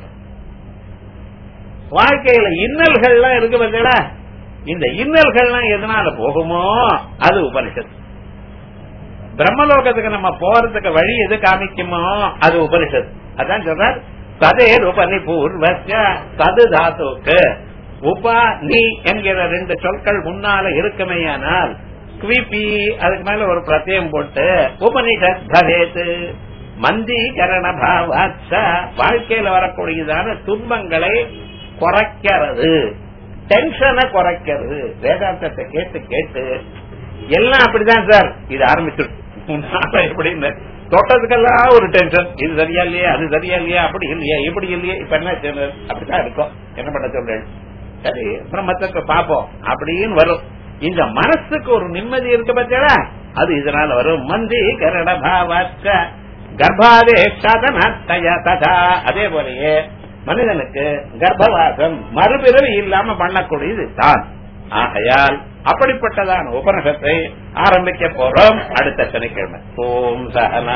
வாழ்க்கையில இன்னல்கள்லாம் இருக்கு பார்த்தீங்களா, இந்த இன்னல்கள்லாம் எதனால போகுமோ அது உபனிஷத்து. பிரம்மலோகத்துக்கு நம்ம போறதுக்கு வழி எது காமிக்குமோ அது உபனிஷத்து. அதான் சொல்றார் சதே உபனி பூர்வஸ்ய சது தாத்துக்கு உபா நீ என்கிற 2 சொற்கள் முன்னால இருக்குமையானால் குவிபி அதுக்கு மேல ஒரு பிரத்யம் போட்டு உபனிஷத் பவேத் மந்தீகரண பாவாச்ச வாழ்க்கையில வரக்கூடியதான துன்பங்களை குறைக்கிறது, டென்ஷனை குறைக்கிறது. வேதாந்தத்தை கேட்டு கேட்டு எல்லாம் அப்படிதான் சார் இது ஆரம்பிச்சிருக்கு. எப்படின்னு தொட்டதுக்கெல்லாம் ஒரு டென்ஷன், இது சரியா இல்லையா, அது சரியா இல்லையா, அப்படி இல்லையா, இப்படி இல்லையா, இப்ப என்ன அப்படிதான் இருக்கும். என்ன பண்ண சொல்றேன்? சரி பிரம்மத்துக்கு பாப்போம் அப்படின்னு வரும். இந்த மனசுக்கு ஒரு நிம்மதி இருக்கு பார்த்தா அது இதனால வரும். மந்தீகரண பாவாச்ச கர்ப்பாதே ததா அதே போலயே மனிதனுக்கு கர்ப்பவாசம் மறுபிறவி இல்லாம பண்ணக்கூடியது தான். ஆகையால் அப்படிப்பட்டதான உபனிஷத்தை ஆரம்பிக்க போறோம் அடுத்த சனிக்கிழமை. ஓம் சகனா